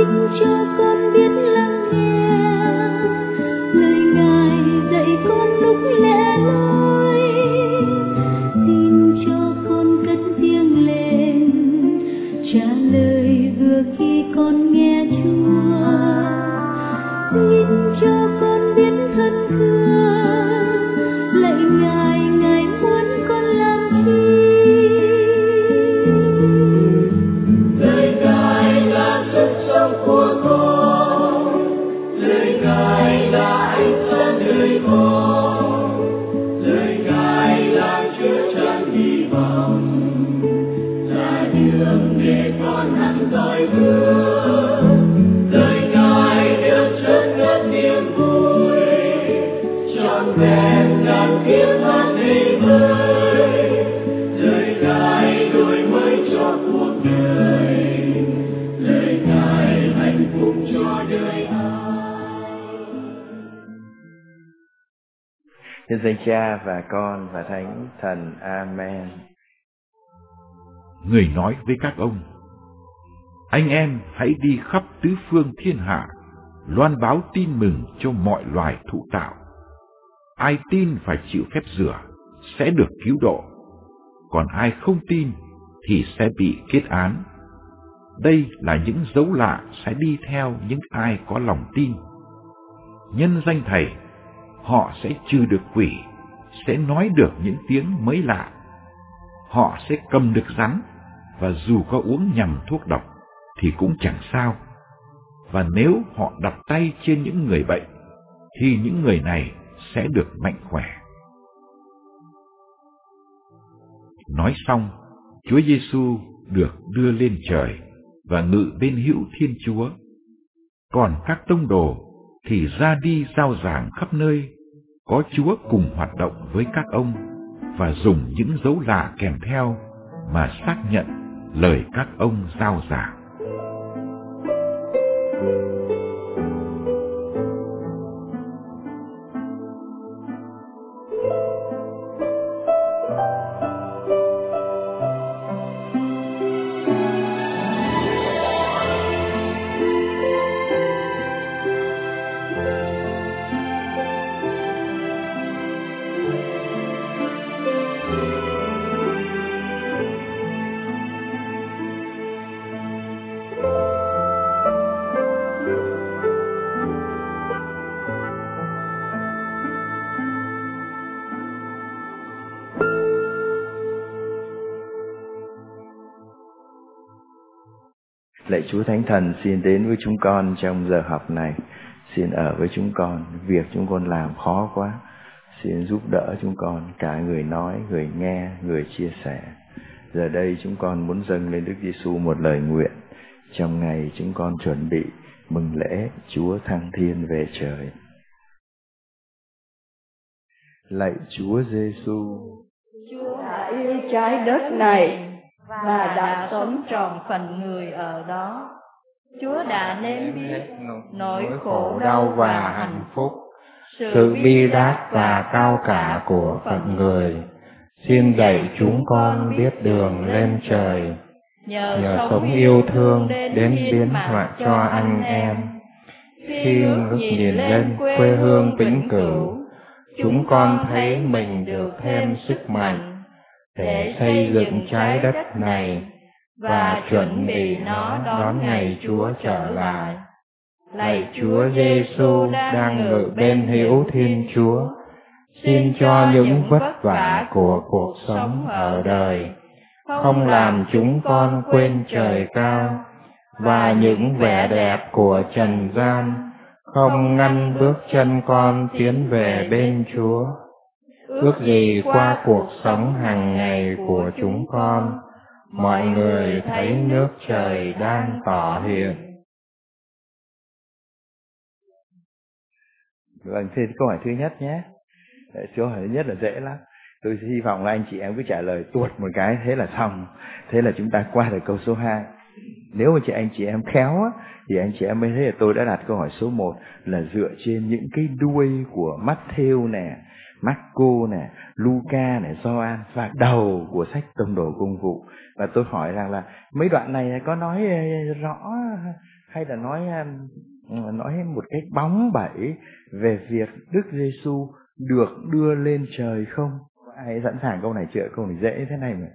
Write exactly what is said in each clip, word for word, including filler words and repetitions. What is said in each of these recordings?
Nhân danh Cha và Con và Thánh Thần. Amen. Người nói với các ông: anh em hãy đi khắp tứ phương thiên hạ, loan báo tin mừng cho mọi loài thụ tạo. Ai tin phải chịu phép rửa sẽ được cứu độ, còn ai không tin thì sẽ bị kết án. Đây là những dấu lạ sẽ đi theo những ai có lòng tin. Nhân danh Thầy, họ sẽ trừ được quỷ, sẽ nói được những tiếng mới lạ. Họ sẽ cầm được rắn, và dù có uống nhầm thuốc độc thì cũng chẳng sao. Và nếu họ đặt tay trên những người bệnh, thì những người này sẽ được mạnh khỏe. Nói xong, Chúa Giêsu được đưa lên trời và ngự bên hữu Thiên Chúa. Còn các tông đồ thì ra đi rao giảng khắp nơi, có Chúa cùng hoạt động với các ông và dùng những dấu lạ kèm theo mà xác nhận lời các ông rao giảng. Lạy Chúa Thánh Thần, xin đến với chúng con trong giờ học này. Xin ở với chúng con, việc chúng con làm khó quá. Xin giúp đỡ chúng con, cả người nói, người nghe, người chia sẻ. Giờ đây chúng con muốn dâng lên Đức Giêsu một lời nguyện trong ngày chúng con chuẩn bị mừng lễ Chúa thăng thiên về trời. Lạy Chúa Giêsu, Chúa đã yêu trái đất này và đã sống trọn phần người ở đó. Chúa đã nếm biết nỗi khổ đau và hạnh phúc, sự bi đát và cao cả của phận người. Xin dạy chúng con biết đường lên trời, nhờ, nhờ sống yêu thương đến biến họa cho anh em. Khi ngước nhìn lên quê hương vĩnh cửu, chúng con thấy mình được thêm sức mạnh để xây dựng trái đất này và chuẩn bị nó đón ngày Chúa trở lại. Lạy Chúa Giêsu đang ngự bên hữu Thiên Chúa, xin cho những vất vả của cuộc sống ở đời không làm chúng con quên trời cao, và những vẻ đẹp của trần gian không ngăn bước chân con tiến về bên Chúa. Ước gì qua cuộc sống hàng ngày của chúng con, mọi người thấy nước trời đang tỏ hiện. Vâng, thế câu hỏi thứ nhất nhé. Câu hỏi thứ nhất là dễ lắm. Tôi hy vọng là anh chị em cứ trả lời tuột một cái, thế là xong. Thế là chúng ta qua được câu số hai. Nếu mà chị anh chị em khéo á, thì anh chị em mới thấy là tôi đã đặt câu hỏi số một là dựa trên những cái đuôi của Matthew nè, Marco nè, Luca nè, Gioan và đầu của sách Tông đồ Công vụ. Và tôi hỏi rằng là mấy đoạn này có nói rõ hay là nói nói một cách bóng bẩy về việc Đức Giêsu được đưa lên trời không? Ai sẵn sàng câu này chưa? Câu này dễ thế này mà.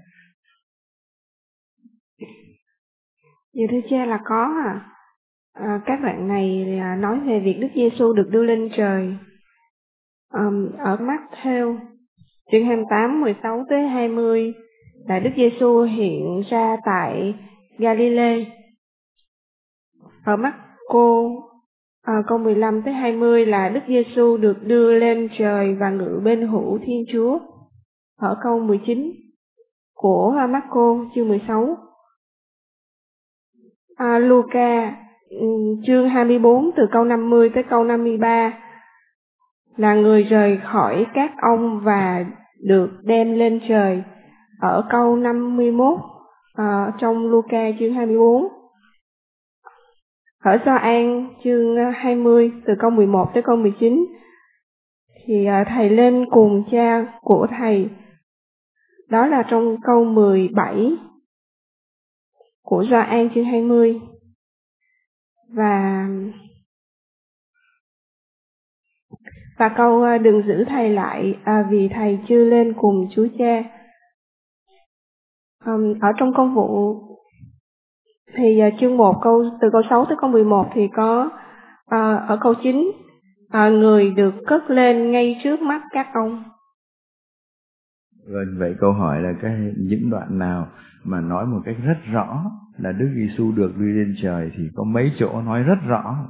Dạ thưa cha là có à. à các bạn này nói về việc Đức Giêsu được đưa lên trời. Um, ở Matthew chương hai mươi tám mười sáu tới hai mươi là Đức Giêsu hiện ra tại Galilee. Ở Marco à, câu mười lăm tới hai mươi là Đức Giêsu được đưa lên trời và ngự bên hữu Thiên Chúa. Ở câu mười chín của Marco chương mười sáu. À, Luca chương hai mươi bốn từ câu năm mươi tới câu năm mươi ba là người rời khỏi các ông và được đem lên trời. Ở câu năm mươi mốt à, trong Luca chương hai mươi bốn. Ở Gioan chương hai mươi từ câu mười một tới câu mười chín thì à, thầy lên cùng cha của thầy. Đó là trong câu mười bảy của Gioan chương hai mươi. Và và câu à, đừng giữ thầy lại à, vì thầy chưa lên cùng Chúa Cha. Um, ở trong công vụ thì uh, chương một câu từ câu sáu tới câu mười một thì có uh, ở câu chín uh, người được cất lên ngay trước mắt các ông. Vâng, vậy câu hỏi là cái những đoạn nào mà nói một cách rất rõ là Đức Giêsu được đưa lên trời thì có mấy chỗ nói rất rõ?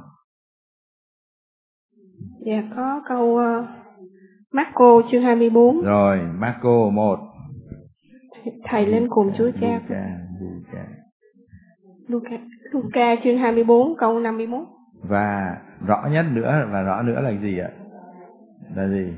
Dạ có câu uh, Marco chương hai mươi bốn. Rồi, Marco một. Thầy lên cùng Chúa Cha. Luca, Luca. Luca, Luca chương hai mươi bốn câu năm mươi mốt. Và rõ nhất nữa, và rõ nữa là gì ạ? Là gì?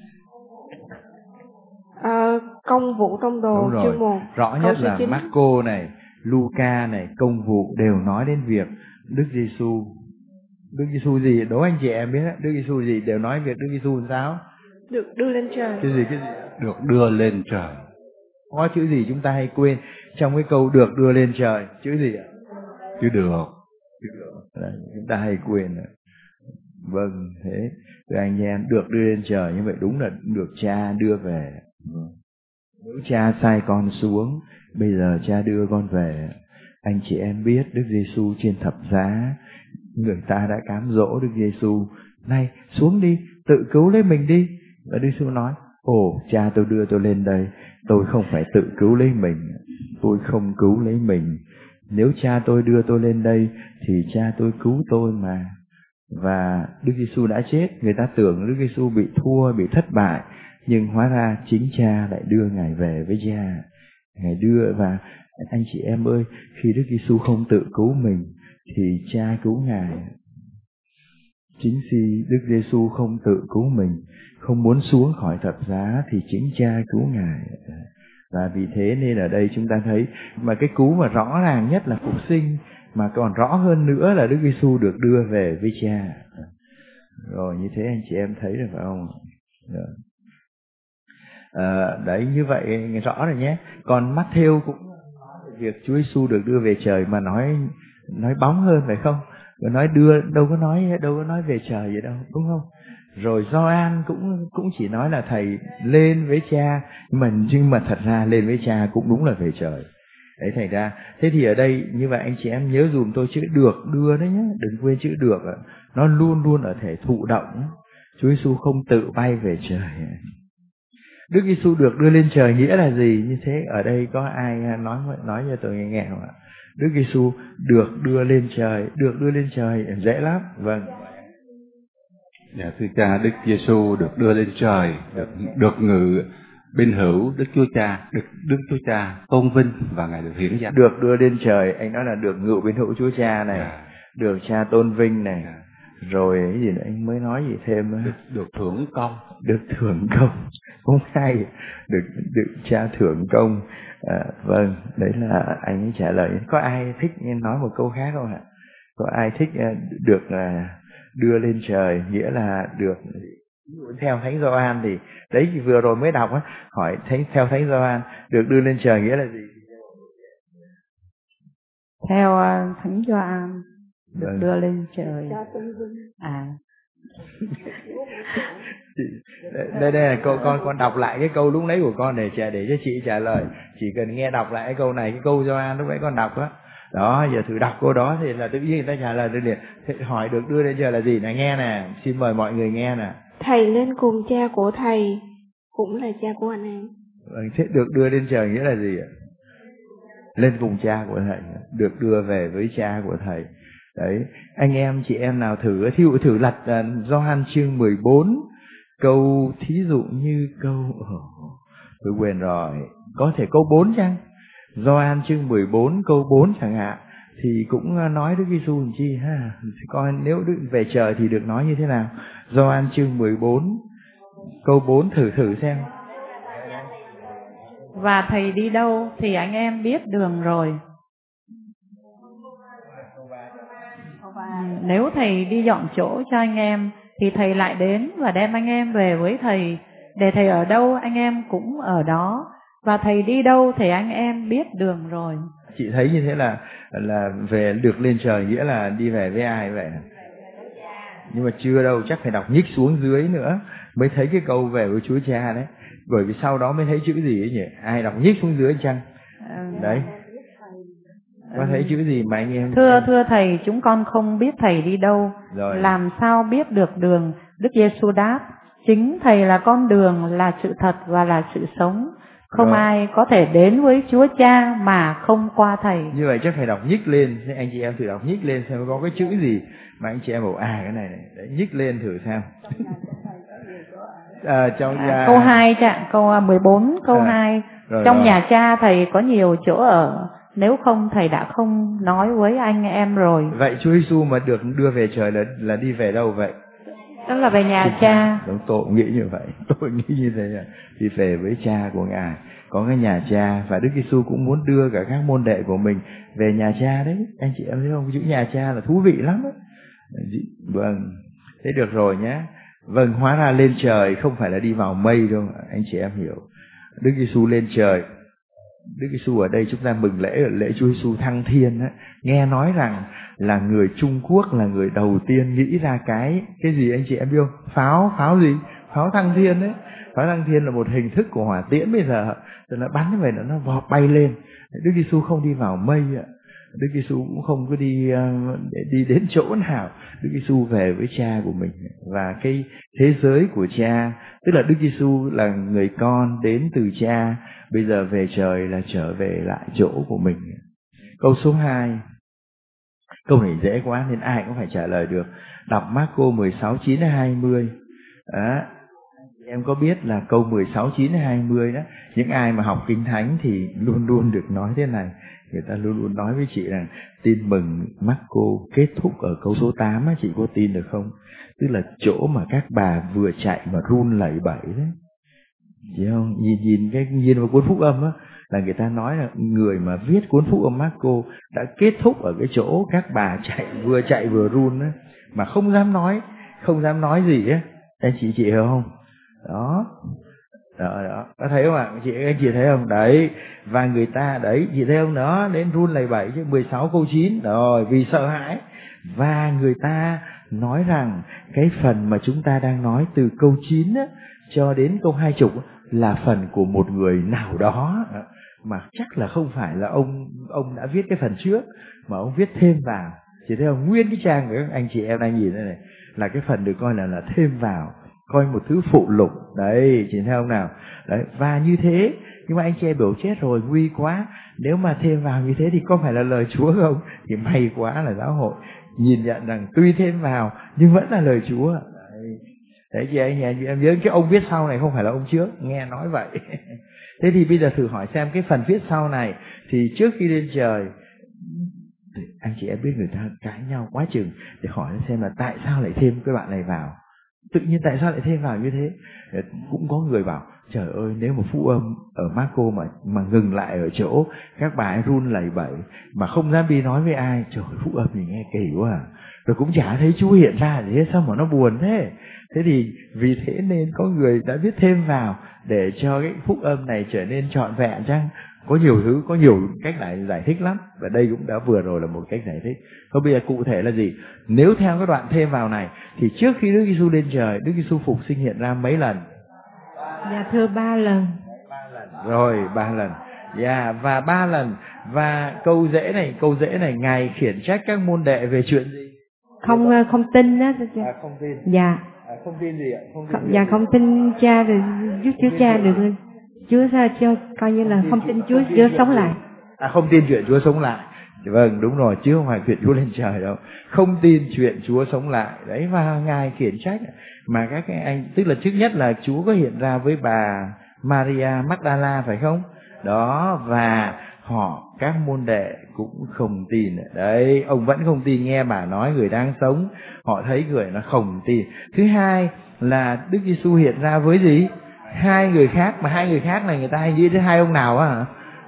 À, công vụ tông đồ chương một. Rõ nhất là chín. Marco này, Luca này, công vụ đều nói đến việc Đức Giêsu. Đức Giêsu gì? Đố anh chị em biết đó. Đức Giêsu gì đều nói việc Đức Giêsu làm sao? Được đưa lên trời. Cái gì cái gì? Được đưa lên trời. Có chữ gì chúng ta hay quên trong cái câu được đưa lên trời? Chữ gì ạ? Chữ được. Chữ được. Đấy, chúng ta hay quên. Vâng, thế thưa anh em, được đưa lên trời như vậy đúng là được cha đưa về. Nếu cha sai con xuống, bây giờ cha đưa con về. Anh chị em biết Đức Giêsu trên thập giá, người ta đã cám dỗ Đức Giêsu, này xuống đi, tự cứu lấy mình đi. Và Đức Giêsu nói, ồ cha tôi đưa tôi lên đây, tôi không phải tự cứu lấy mình, tôi không cứu lấy mình. Nếu cha tôi đưa tôi lên đây thì cha tôi cứu tôi mà. Và Đức Giêsu đã chết, người ta tưởng Đức Giêsu bị thua, bị thất bại, nhưng hóa ra chính cha lại đưa ngài về với cha. Ngài đưa, và anh chị em ơi, khi Đức Giêsu không tự cứu mình thì cha cứu ngài. Chính khi Đức Giêsu không tự cứu mình, không muốn xuống khỏi thập giá thì chính cha cứu ngài. Và vì thế nên ở đây chúng ta thấy mà cái cứu mà rõ ràng nhất là phục sinh, mà còn rõ hơn nữa là Đức Giêsu được đưa về với cha. Rồi như thế anh chị em thấy được phải không? À, đấy như vậy rõ rồi nhé. Còn Matthew cũng việc Chúa Giêsu được đưa về trời mà nói nói bóng hơn phải không? Nói đưa đâu có nói đâu có nói về trời vậy đâu, đúng không? Rồi Gioan cũng cũng chỉ nói là thầy lên với cha, nhưng mà nhưng mà thật ra lên với cha cũng đúng là về trời. Đấy thành ra, thế thì ở đây như vậy anh chị em nhớ dùm tôi chữ được đưa đấy nhé, đừng quên chữ được, nó luôn luôn ở thể thụ động. Chúa Giêsu không tự bay về trời. Đức Giêsu được đưa lên trời nghĩa là gì? Như thế ở đây có ai nói nói cho tôi nghe nghe không ạ? Đức Giêsu được đưa lên trời, được đưa lên trời dễ lắm. Vâng. Dạ thưa cha, Đức Giêsu được đưa lên trời, được được ngự bên hữu Đức Chúa Cha, được Đức Chúa Cha tôn vinh và ngài được hiển danh. Được đưa lên trời, anh nói là được ngự bên hữu Chúa Cha này, dạ. Được cha tôn vinh này. dạ. Rồi cái gì nữa anh mới nói gì thêm nữa? Được, được thưởng công, được thưởng công, không hay, được được cha thưởng công. À, vâng, đấy là anh ấy trả lời. Có ai thích nói một câu khác không ạ? Có ai thích được đưa lên trời nghĩa là được theo Thánh Gioan thì đấy thì vừa rồi mới đọc á, hỏi thánh theo Thánh Gioan được đưa lên trời nghĩa là gì? Theo uh, Thánh Gioan được đưa lên trời. À. đây đây là câu con con đọc lại cái câu lúc nãy của con để trả để cho chị trả lời. Chỉ cần nghe đọc lại cái câu này, cái câu Gioan lúc nãy con đọc đó. Đó, giờ thử đọc câu đó thì là tự nhiên người ta trả lời được liền. Hỏi được đưa lên trời là gì? Này nghe nè, xin mời mọi người nghe nè. Thầy lên cùng cha của thầy cũng là cha của anh em. Thế được đưa lên trời nghĩa là gì ạ? Lên cùng cha của thầy, được đưa về với cha của thầy. Đấy, anh em chị em nào thử thí dụ thử lật uh, Gioan chương mười bốn câu thí dụ như câu oh, tôi quên rồi, có thể câu bốn chăng? Gioan chương mười bốn câu bốn chẳng hạn, thì cũng nói Đức Giêsu làm chi ha. Coi nếu Đức về trời thì được nói như thế nào? Gioan chương mười bốn câu bốn thử thử xem. Và thầy đi đâu thì anh em biết đường rồi. Nếu thầy đi dọn chỗ cho anh em thì thầy lại đến và đem anh em về với thầy. Để thầy ở đâu anh em cũng ở đó. Và thầy đi đâu thì anh em biết đường rồi. Chị thấy như thế là là về được lên trời nghĩa là đi về với ai vậy? Nhưng mà chưa đâu, chắc phải đọc nhích xuống dưới nữa mới thấy cái câu về với Chúa Cha đấy. Bởi vì sau đó mới thấy chữ gì ấy nhỉ? Ai đọc nhích xuống dưới chăng? Đấy. Có thấy chữ gì mà anh em? Thưa thưa thầy, chúng con không biết thầy đi đâu. Rồi. Làm sao biết được đường? Đức Giêsu đáp: chính thầy là con đường, là sự thật và là sự sống. Không rồi. Ai có thể đến với Chúa Cha mà không qua thầy. Như vậy chắc phải đọc nhích lên. Thế anh chị em thử đọc nhích lên xem có cái chữ gì mà anh chị em bảo à cái này này. Đấy, nhích lên thử xem. À, trong nhà... à, câu hai chẳng, câu mười bốn câu à, hai. Rồi, trong rồi. Nhà cha thầy có nhiều chỗ ở, nếu không thầy đã không nói với anh em rồi. Vậy Chúa Giêsu mà được đưa về trời là là đi về đâu vậy? Đó là về nhà thì cha. Đúng, tôi nghĩ như vậy. Tôi nghĩ như thế là đi về với cha của Ngài, có cái nhà cha. Và Đức Giêsu cũng muốn đưa cả các môn đệ của mình về nhà cha đấy. Anh chị em thấy không? Chữ nhà cha là thú vị lắm đấy. Vâng, thế được rồi nhé. Vâng, hóa ra lên trời không phải là đi vào mây đâu, anh chị em hiểu. Đức Giêsu lên trời. Đức Giêsu ở đây chúng ta mừng lễ ở lễ Chúa Giêsu thăng thiên á, nghe nói rằng là người Trung Quốc là người đầu tiên nghĩ ra cái cái gì anh chị em biết không? Pháo, pháo gì? Pháo thăng thiên đấy. Pháo thăng thiên là một hình thức của hỏa tiễn bây giờ, rồi nó bắn về nó vọt bay lên. Đức Giêsu không đi vào mây ạ. Đức Giêsu cũng không có đi để đi đến chỗ nào. Đức Giêsu về với cha của mình và cái thế giới của cha, tức là Đức Giêsu là người con đến từ cha, bây giờ về trời là trở về lại chỗ của mình. Câu số hai. Câu này dễ quá nên ai cũng phải trả lời được. Đọc Marco mười sáu chín đến hai mươi. Đó. Em có biết là câu mười sáu chín đến hai mươi đó, những ai mà học Kinh Thánh thì luôn luôn được nói thế này. Người ta luôn luôn nói với chị rằng tin mừng Marco kết thúc ở câu số tám á, chị có tin được không? Tức là chỗ mà các bà vừa chạy mà run lẩy bẩy đấy. Chị không? Nhìn nhìn cái nhìn vào cuốn Phúc Âm á, là người ta nói là người mà viết cuốn Phúc Âm Marco đã kết thúc ở cái chỗ các bà chạy vừa chạy vừa run á, mà không dám nói, không dám nói gì á. Anh chị chị hiểu không? Đó. Đó, đó, có thấy không ạ? Chị anh chị thấy không? Đấy, và người ta đấy, chị thấy không? Đó, đến run lẩy bẩy chứ. Mười sáu câu chín rồi, vì sợ hãi. Và người ta nói rằng cái phần mà chúng ta đang nói từ câu chín á, cho đến câu hai mươi là phần của một người nào đó, mà chắc là không phải là ông ông đã viết cái phần trước, mà ông viết thêm vào. Chị thấy không? Nguyên cái trang của các anh chị em đang nhìn đây này là cái phần được coi là là thêm vào, coi một thứ phụ lục. Đấy, chị thấy không nào? Đấy, và như thế, nhưng mà anh chị em biểu chết rồi, nguy quá. Nếu mà thêm vào như thế thì có phải là lời Chúa không? Thì may quá là giáo hội nhìn nhận rằng tuy thêm vào nhưng vẫn là lời Chúa. Đấy, đấy chị anh chị em nhớ cái ông viết sau này không phải là ông trước, nghe nói vậy. Thế thì bây giờ thử hỏi xem cái phần viết sau này, thì trước khi lên trời, anh chị em biết người ta cãi nhau quá chừng để hỏi xem là tại sao lại thêm cái bạn này vào, tự nhiên tại sao lại thêm vào như thế. Cũng có người bảo trời ơi, nếu mà Phúc Âm ở Marco mà mà ngừng lại ở chỗ các bà ấy run lẩy bẩy mà không dám đi nói với ai, trời ơi, Phúc Âm thì nghe kỳ quá à. Rồi cũng chả thấy Chúa hiện ra gì hết, sao mà nó buồn thế. Thế thì vì thế nên có người đã viết thêm vào để cho cái Phúc Âm này trở nên trọn vẹn chăng? Có nhiều thứ, có nhiều cách lại giải thích lắm, và đây cũng đã vừa rồi là một cách giải thích. Không, bây giờ cụ thể là gì? Nếu theo cái đoạn thêm vào này thì trước khi Đức Giêsu lên trời, Đức Giêsu phục sinh hiện ra mấy lần? Dạ thưa ba lần. Rồi ba lần. Dạ, và ba lần. Và câu dễ này, câu dễ này, Ngài khiển trách các môn đệ về chuyện gì? Không không tin đó. À, không tin. Dạ. À, không tin gì ạ? Không tin không, dạ không tin cha được, Đức Chúa Cha được, Chúa ra cho coi như là không tin Chúa Chúa sống lại. À, không tin chuyện Chúa sống lại. Vâng, đúng rồi, chứ không phải chuyện Chúa lên trời đâu. Không tin chuyện Chúa sống lại. Đấy, và Ngài khiển trách. Mà các anh, tức là trước nhất là Chúa có hiện ra với bà Maria Magdala phải không? Đó, và họ, các môn đệ cũng không tin. Đấy, ông vẫn không tin, nghe bà nói người đang sống, họ thấy người nó không tin. Thứ hai là Đức Giêsu hiện ra với gì? Hai người khác, mà hai người khác này người ta hay nghĩ đến hai ông nào á hả?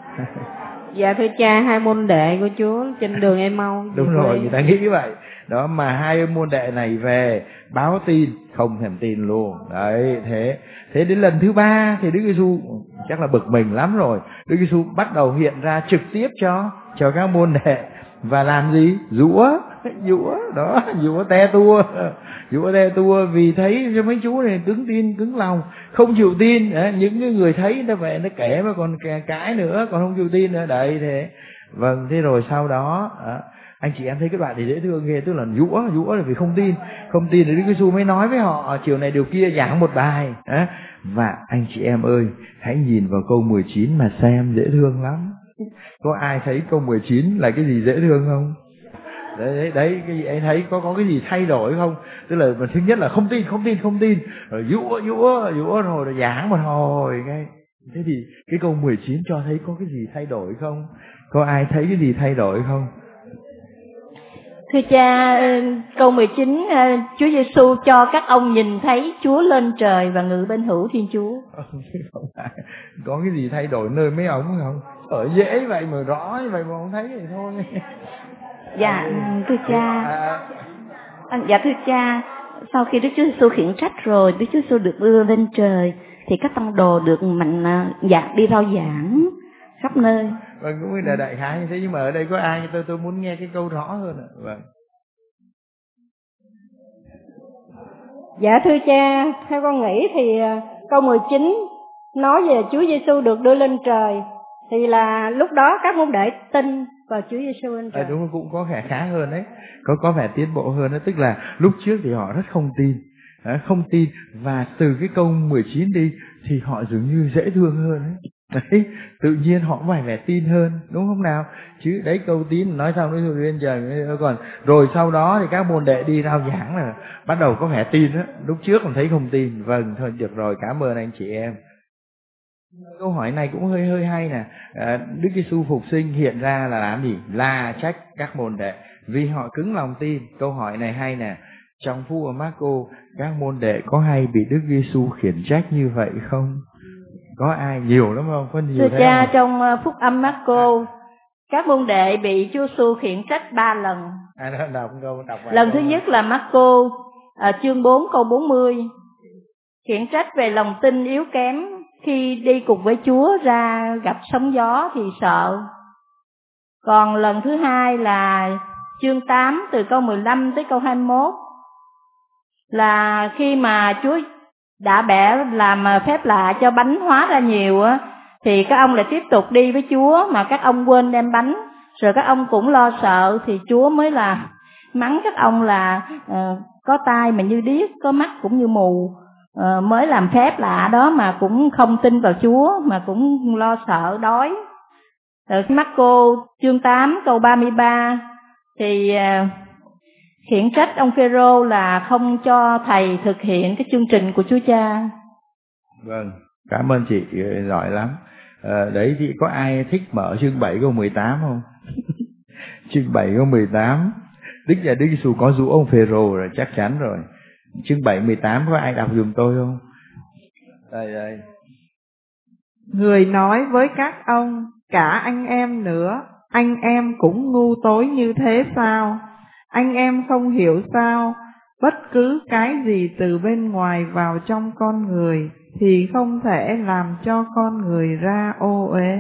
Dạ thưa cha, hai môn đệ của Chúa trên đường Emau. Đúng rồi, người ta nghĩ như vậy. Đó, mà hai môn đệ này về báo tin, không thèm tin luôn. Đấy, thế thế đến lần thứ ba thì Đức Giêsu chắc là bực mình lắm rồi. Đức Giêsu bắt đầu hiện ra trực tiếp cho cho các môn đệ và làm gì? Giũa, giũa, đó, giũa te tua, giũa te tua vì thấy cho mấy chú này cứng tin, cứng lòng, không chịu tin. Đấy, những cái người thấy nó về nó kể mà còn cãi nữa, còn không chịu tin nữa. Đấy, thế. Vâng, thế rồi sau đó, đó anh chị em thấy cái đoạn này dễ thương ghê, tức là giũa, giũa là vì không tin, không tin thì Đức Giêsu mới nói với họ chiều này điều kia giảng một bài. Đó. Và anh chị em ơi, hãy nhìn vào câu mười chín mà xem, dễ thương lắm. Có ai thấy câu mười chín là cái gì dễ thương không? Đấy, đấy, đấy, cái gì anh thấy có có cái gì thay đổi không? Tức là thứ nhất là không tin, không tin, không tin, rồi giũa, giũa, giũa rồi, rồi giảng một hồi cái. Thế thì cái câu mười chín cho thấy có cái gì thay đổi không? Có ai thấy cái gì thay đổi không? Thưa cha, câu mười chín, Chúa Giêsu cho các ông nhìn thấy Chúa lên trời và ngự bên hữu Thiên Chúa. Không phải. Có cái gì thay đổi nơi mấy ông không? Ở dễ vậy mà rõ như vậy mà không thấy thì thôi. Dạ thưa cha, à, dạ thưa cha, sau khi Đức Chúa Giêsu khiển trách rồi, Đức Chúa Giêsu được đưa lên trời thì các tông đồ được mạnh dạ đi rao giảng khắp nơi. Vâng, cũng là đại khái như thế, nhưng mà ở đây có ai tôi tôi muốn nghe cái câu rõ hơn ạ. Vâng. Dạ thưa cha, theo con nghĩ thì câu mười chín nói về Chúa Giêsu được đưa lên trời thì là lúc đó các môn đệ tin vào Chúa Giêsu lên trời. À, đúng, cũng có vẻ khá hơn đấy, có có vẻ tiến bộ hơn đấy, tức là lúc trước thì họ rất không tin, không tin, và từ cái câu mười chín đi thì họ dường như dễ thương hơn đấy. Đấy, tự nhiên họ phải vẻ tin hơn, đúng không nào? Chứ đấy, câu tín nói xong nó lên trời, còn rồi sau đó thì các môn đệ đi rao giảng là bắt đầu có vẻ tin đó, lúc trước còn thấy không tin. Vâng, thôi được rồi, cảm ơn anh chị em. Câu hỏi này cũng hơi hơi hay nè. à, Đức Giêsu phục sinh hiện ra là làm gì? Là trách các môn đệ vì họ cứng lòng tin. Câu hỏi này hay nè. Trong Phúc Âm Mác-cô, các môn đệ có hay bị Đức Giêsu khiển trách như vậy không? Có ai? Nhiều lắm không? Có nhiều. Thưa cha, không? Trong Phúc Âm Mác-cô, các môn đệ bị Chúa Giêsu khiển trách ba lần. À, nó đọc câu đọc lần thứ nhất là Mác-cô à, chương bốn câu bốn mươi, khiển trách về lòng tin yếu kém khi đi cùng với Chúa ra gặp sóng gió thì sợ. Còn lần thứ hai là chương tám từ câu mười lăm tới câu hai mươi mốt, là khi mà Chúa đã bẻ làm phép lạ cho bánh hóa ra nhiều á, thì các ông lại tiếp tục đi với Chúa mà các ông quên đem bánh, rồi các ông cũng lo sợ, thì Chúa mới là mắng các ông là uh, có tai mà như điếc, có mắt cũng như mù, uh, mới làm phép lạ đó mà cũng không tin vào Chúa, mà cũng lo sợ đói. Rồi Mác-cô chương tám câu ba mươi ba thì uh, khiển trách ông Phêrô là không cho thầy thực hiện cái chương trình của Chúa Cha. Vâng, cảm ơn chị, giỏi lắm. À, đấy thì có ai thích mở chương bảy câu mười tám không? Chương bảy câu mười tám, Đức là Đức Giêsu có dụ ông Phêrô rồi, chắc chắn rồi. Chương bảy mười tám có ai đọc giùm tôi không? Đây đây. Người nói với các ông, cả anh em nữa, anh em cũng ngu tối như thế sao? Anh em không hiểu sao? Bất cứ cái gì từ bên ngoài vào trong con người thì không thể làm cho con người ra ô uế.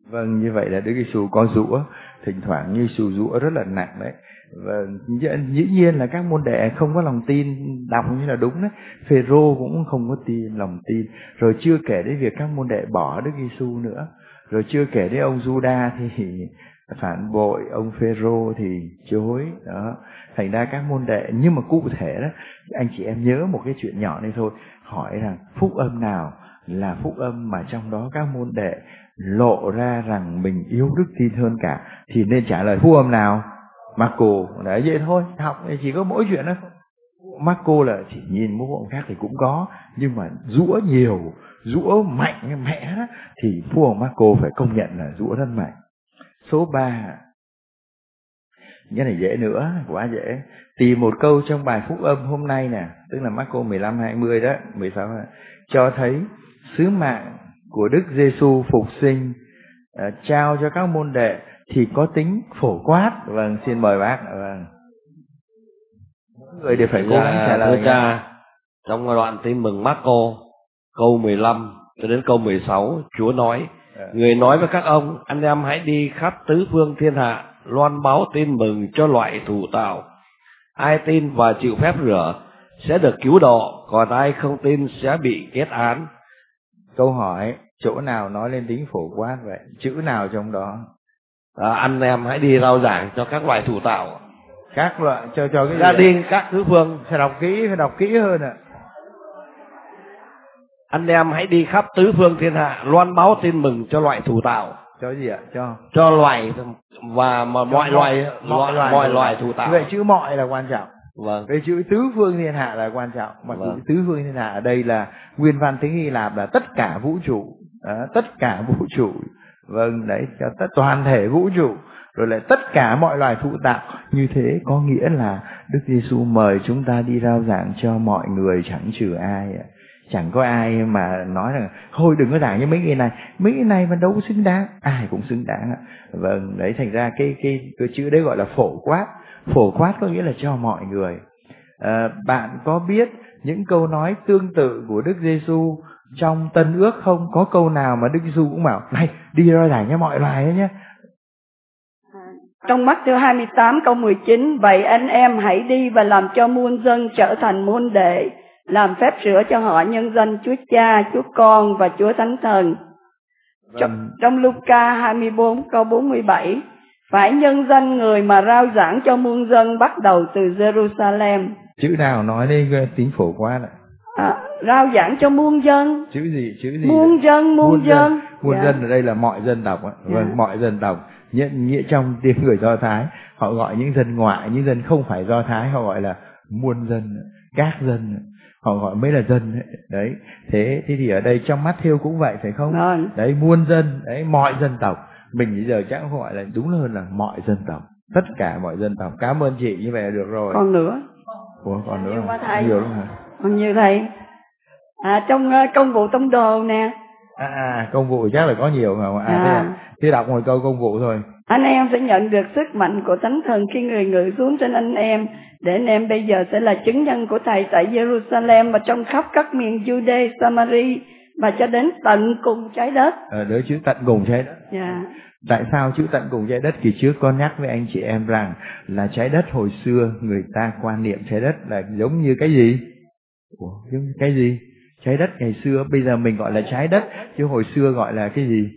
Vâng, như vậy là Đức Giêsu có giũa, thỉnh thoảng như Giêsu giũa rất là nặng đấy. Và dĩ nhiên là các môn đệ không có lòng tin, đọc như là đúng đấy. Phêrô cũng không có tin, lòng tin. Rồi chưa kể đến việc các môn đệ bỏ Đức Giêsu nữa. Rồi chưa kể đến ông Giuđa thì phản bội, ông Phêrô thì chối đó. Thành ra các môn đệ, nhưng mà cụ thể đó, anh chị em nhớ một cái chuyện nhỏ này thôi, hỏi rằng phúc âm nào là phúc âm mà trong đó các môn đệ lộ ra rằng mình yêu đức tin hơn cả, thì nên trả lời phúc âm nào? Marco. Đấy, vậy thôi, học chỉ có mỗi chuyện đó. Marco là chỉ nhìn một phúc âm khác thì cũng có, nhưng mà giũa nhiều, giũa mạnh mẽ đó, thì phúc âm Marco phải công nhận là giũa rất mạnh. Số ba, cái này dễ nữa, quá dễ. Tìm một câu trong bài phúc âm hôm nay nè, tức là Marco mười lăm hai mươi đó, mười sáu cho thấy sứ mạng của Đức Giêsu phục sinh uh, trao cho các môn đệ thì có tính phổ quát. Vâng, xin mời bác. Vâng, người đều phải cố gắng trả lời. Thưa cha, trong đoạn tin mừng Marco câu mười lăm cho đến câu mười sáu, Chúa nói: Người nói với các ông, anh em hãy đi khắp tứ phương thiên hạ, loan báo tin mừng cho loại thủ tạo. Ai tin và chịu phép rửa sẽ được cứu độ, còn ai không tin sẽ bị kết án. Câu hỏi, chỗ nào nói lên tính phổ quát vậy? Chữ nào trong đó? À, anh em hãy đi rao giảng cho các loại thủ tạo. Các loại, cho cho cái gia đình các tứ phương. Phải đọc kỹ, phải đọc kỹ hơn ạ. À. Anh em hãy đi khắp tứ phương thiên hạ, loan báo tin mừng cho loại thủ tạo. Cho gì ạ? Cho cho loại và mà mọi loài mọi loài mọi loài thủ tạo. Vậy chữ mọi là quan trọng. Vâng. Cái chữ tứ phương thiên hạ là quan trọng. Mà vâng. Tứ phương thiên hạ ở đây là nguyên văn tiếng Hy Lạp là tất cả vũ trụ, đó, tất cả vũ trụ. Vâng, đấy, cho tất toàn thể vũ trụ, rồi lại tất cả mọi loài thụ tạo. Như thế có nghĩa là Đức Giêsu mời chúng ta đi rao giảng cho mọi người, chẳng trừ ai ạ. Chẳng có ai mà nói rằng thôi đừng có giảng như mấy cái này, mấy cái này mà đâu có xứng đáng, ai cũng xứng đáng ạ. Vâng, đấy, thành ra cái cái cái chữ đấy gọi là phổ quát. Phổ quát có nghĩa là cho mọi người. À, bạn có biết những câu nói tương tự của Đức Giêsu trong Tân Ước không? Có câu nào mà Đức Giêsu cũng bảo này đi rao giảng cho mọi loài đấy nhé. Trong Mát-thiêu hai mươi tám câu mười chín, vậy anh em hãy đi và làm cho muôn dân trở thành môn đệ, làm phép rửa cho họ nhân danh Chúa Cha, Chúa Con và Chúa Thánh Thần. Trong, trong Luca hai mươi bốn câu bốn mươi bảy, phải nhân danh người mà rao giảng cho muôn dân bắt đầu từ Jerusalem. Chữ nào nói đây tính phổ quát ạ? À, rao giảng cho muôn dân. Chữ gì? Chữ gì? Muôn dân, muôn, muôn dân. Muôn dạ. dân ở đây là mọi dân tộc ạ. Dạ. Vâng, mọi dân tộc. Nghĩa, nghĩa trong tiếng người Do Thái, họ gọi những dân ngoại, những dân không phải Do Thái, họ gọi là muôn dân, các dân. Họ gọi mới là dân ấy. Đấy, thế thế thì ở đây trong Mát-thiêu cũng vậy phải không? Rồi. Đấy, muôn dân, đấy, mọi dân tộc. Mình bây giờ chắc không gọi là đúng hơn là mọi dân tộc, tất cả mọi dân tộc. Cảm ơn chị, như vậy là được rồi. Còn nữa. Ủa, còn nữa không? Thầy. Nhiều lắm hả? Còn nhiều thầy. À, trong uh, công vụ tông đồ nè. À, à, công vụ chắc là có nhiều mà. À, à. Thế, là, thế đọc một câu công vụ thôi. Anh em sẽ nhận được sức mạnh của Thánh Thần khi người ngự xuống trên anh em, để anh em bây giờ sẽ là chứng nhân của Thầy tại Jerusalem và trong khắp các miền Jude, Samari và cho đến tận cùng trái đất. Ờ, đỡ chứ tận cùng trái đất. Dạ. Tại sao chữ tận cùng trái đất? Kỳ trước con nhắc với anh chị em rằng là trái đất hồi xưa người ta quan niệm trái đất là giống như cái gì? Ủa, giống như cái gì? Trái đất ngày xưa, bây giờ mình gọi là trái đất, chứ hồi xưa gọi là cái gì?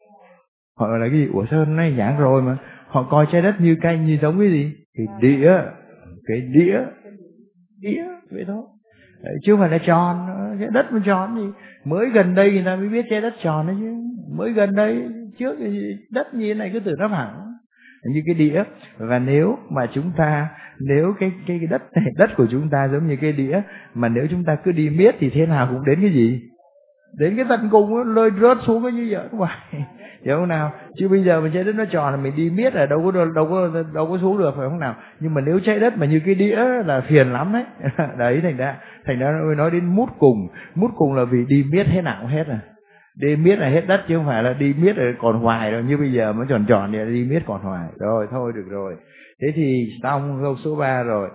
Họ gọi là cái gì? Ủa sao hôm nay giảng rồi mà. Họ coi trái đất như cái như giống cái gì? Cái đĩa, cái đĩa, đĩa, vậy thôi. Đấy, chứ không phải là tròn, trái đất mà tròn gì. Mới gần đây người ta mới biết trái đất tròn đấy chứ. Mới gần đây, trước đất như thế này cứ tưởng nó phẳng như cái đĩa. Và nếu mà chúng ta, nếu cái cái, cái đất này, đất của chúng ta giống như cái đĩa, mà nếu chúng ta cứ đi miết thì thế nào cũng đến cái gì? Đến cái tận cùng nó lơi rớt xuống cái như vậy ngoài. Hiểu không nào? Chứ bây giờ mà trái đất nó tròn là mình đi miết là đâu có đâu có đâu có xuống được, phải không nào? Nhưng mà nếu trái đất mà như cái đĩa là phiền lắm đấy. Đấy, thành ra thành ra nó nói đến mút cùng, mút cùng là vì đi miết thế nào cũng hết à. Đi miết là hết đất chứ không phải là đi miết là còn hoài đâu. Như bây giờ mới tròn tròn thì đi miết còn hoài. Rồi thôi được rồi. Thế thì xong câu số ba rồi.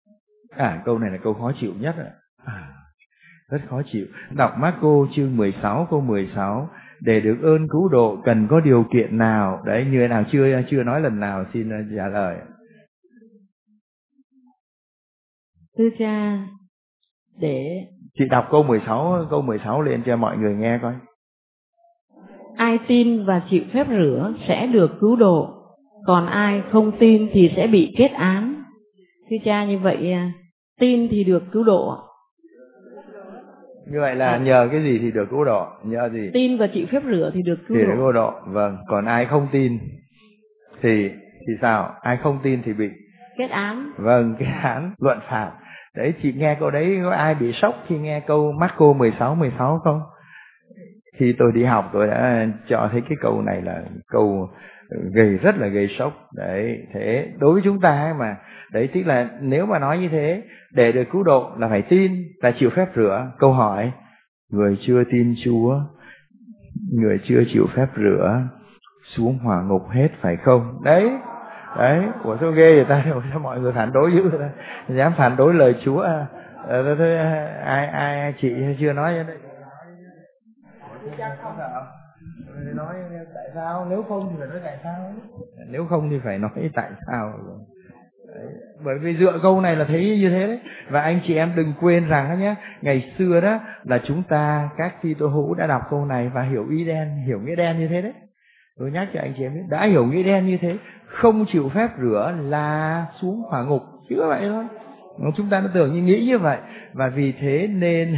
À, câu này là câu khó chịu nhất ạ. À, rất khó chịu. Đọc Marco chương mười sáu câu mười sáu. để được ơn cứu độ cần có điều kiện nào? Đấy, như thế nào chưa chưa nói lần nào, xin trả lời. Thưa cha, để chị đọc câu mười sáu câu mười sáu lên cho mọi người nghe coi. Ai tin và chịu phép rửa sẽ được cứu độ, còn ai không tin thì sẽ bị kết án. Thưa cha, như vậy tin thì được cứu độ. Như vậy là nhờ cái gì thì được cứu độ? Nhờ gì? Tin và chịu phép rửa thì được cứu thì độ. được cứu độ. Vâng, còn ai không tin thì thì sao? Ai không tin thì bị kết án. Vâng, kết án, luận phạt. Đấy, chị nghe câu đấy có ai bị sốc khi nghe câu Marco mười sáu mười sáu không? Khi tôi đi học tôi đã cho thấy cái câu này là câu gây rất là gây sốc. Đấy, thế đối với chúng ta mà, đấy tức là nếu mà nói như thế, để được cứu độ là phải tin, là chịu phép rửa. Câu hỏi, người chưa tin Chúa, người chưa chịu phép rửa xuống hỏa ngục hết phải không? Đấy, đấy, của sao ghê vậy ta? Sao mọi người phản đối dữ ta? Dám phản đối lời Chúa à? À, thôi, ai ai chị chưa nói vậy đấy. Chắc không sợ. Nói tại sao, nếu không thì phải nói tại sao, nếu không thì phải nói tại sao. Đấy. Bởi vì dựa câu này là thấy như thế đấy. Và anh chị em đừng quên rằng đó nhé, ngày xưa đó là chúng ta các Kitô hữu đã đọc câu này và hiểu ý đen, hiểu nghĩa đen như thế đấy. Tôi nhắc cho anh chị em biết, đã hiểu nghĩa đen như thế, không chịu phép rửa là xuống hỏa ngục, chứ vậy thôi. Chúng ta nó tưởng như nghĩ như vậy, và vì thế nên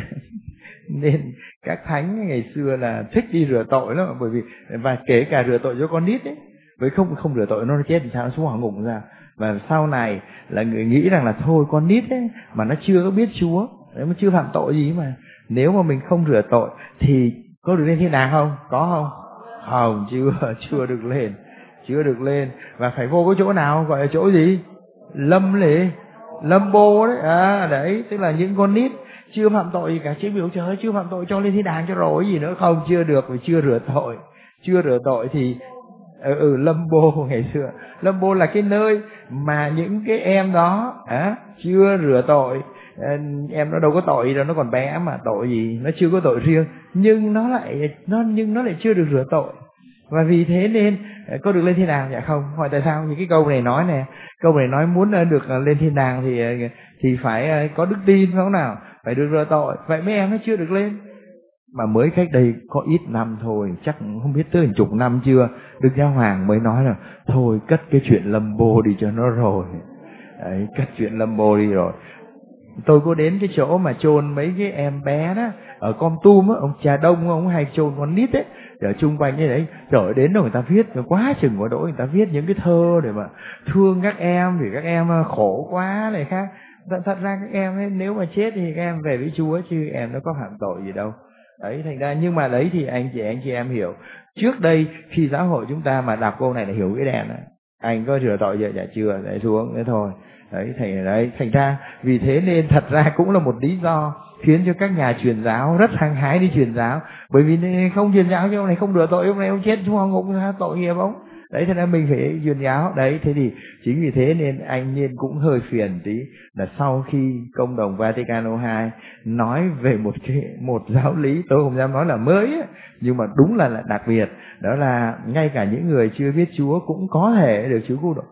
nên các thánh ngày xưa là thích đi rửa tội lắm, bởi vì và kể cả rửa tội cho con nít ấy, với không không rửa tội nó chết thì sao, nó xuống hỏa ngục ra. Và sau này là người nghĩ rằng là thôi con nít ấy mà nó chưa có biết Chúa, nó chưa phạm tội gì mà, nếu mà mình không rửa tội thì có được lên thiên đàng không? Có không? Không, chưa chưa được lên, chưa được lên. Và phải vô cái chỗ nào, gọi là chỗ gì? Lâm lì, lâm bô đấy. À đấy, tức là những con nít chưa phạm tội gì cả, chế biểu trời ơi, chưa phạm tội cho lên thiên đàng cho rồi gì nữa. Không, chưa được, vì chưa rửa tội. Chưa rửa tội thì ừ, ừ lâm bô ngày xưa, lâm bô là cái nơi mà những cái em đó à, chưa rửa tội. Em nó đâu có tội đâu, nó còn bé mà, tội gì, nó chưa có tội riêng, nhưng nó lại nó nhưng nó lại chưa được rửa tội, và vì thế nên có được lên thiên đàng? Dạ không. Hỏi tại sao? Những cái câu này nói nè, câu này nói muốn được lên thiên đàng thì thì phải có đức tin, phải không nào? Phải được rửa tội. Vậy mấy em nó chưa được lên, mà mới cách đây có ít năm thôi, chắc không biết tới chục năm chưa, Đức Giáo Hoàng mới nói là thôi cất cái chuyện lâm bô đi cho nó rồi. Đấy, cất chuyện lâm bô đi rồi. Tôi có đến cái chỗ mà chôn mấy cái em bé đó ở Con Tum á, ông cha Đông ông hay chôn con nít ấy, ở chung quanh như đấy. Rồi đến đâu người ta viết quá chừng quá đỗi, người ta viết những cái thơ để mà thương các em, vì các em khổ quá này khác. Thật ra các em ấy, nếu mà chết thì các em về với Chúa, chứ em nó có phạm tội gì đâu. Đấy, thành ra nhưng mà đấy thì anh chị anh chị em hiểu. Trước đây khi giáo hội chúng ta mà đọc câu này là hiểu cái đèn này. Anh có rửa tội vậy? Dạ chưa, để xuống thế thôi. Đấy, thành đấy, thành ra vì thế nên thật ra cũng là một lý do khiến cho các nhà truyền giáo rất hăng hái đi truyền giáo, bởi vì không truyền giáo cho ông này không rửa tội, ông này ông chết xuống hỏa ngục, tội nghiệp ông. Đấy, thế nên mình phải truyền giáo. Đấy, thế thì chính vì thế nên anh Nhiên cũng hơi phiền tí là sau khi Công đồng Vaticano hai nói về một cái một giáo lý, tôi không dám nói là mới ấy, nhưng mà đúng là, là đặc biệt, đó là ngay cả những người chưa biết Chúa cũng có thể được Chúa cứu độ.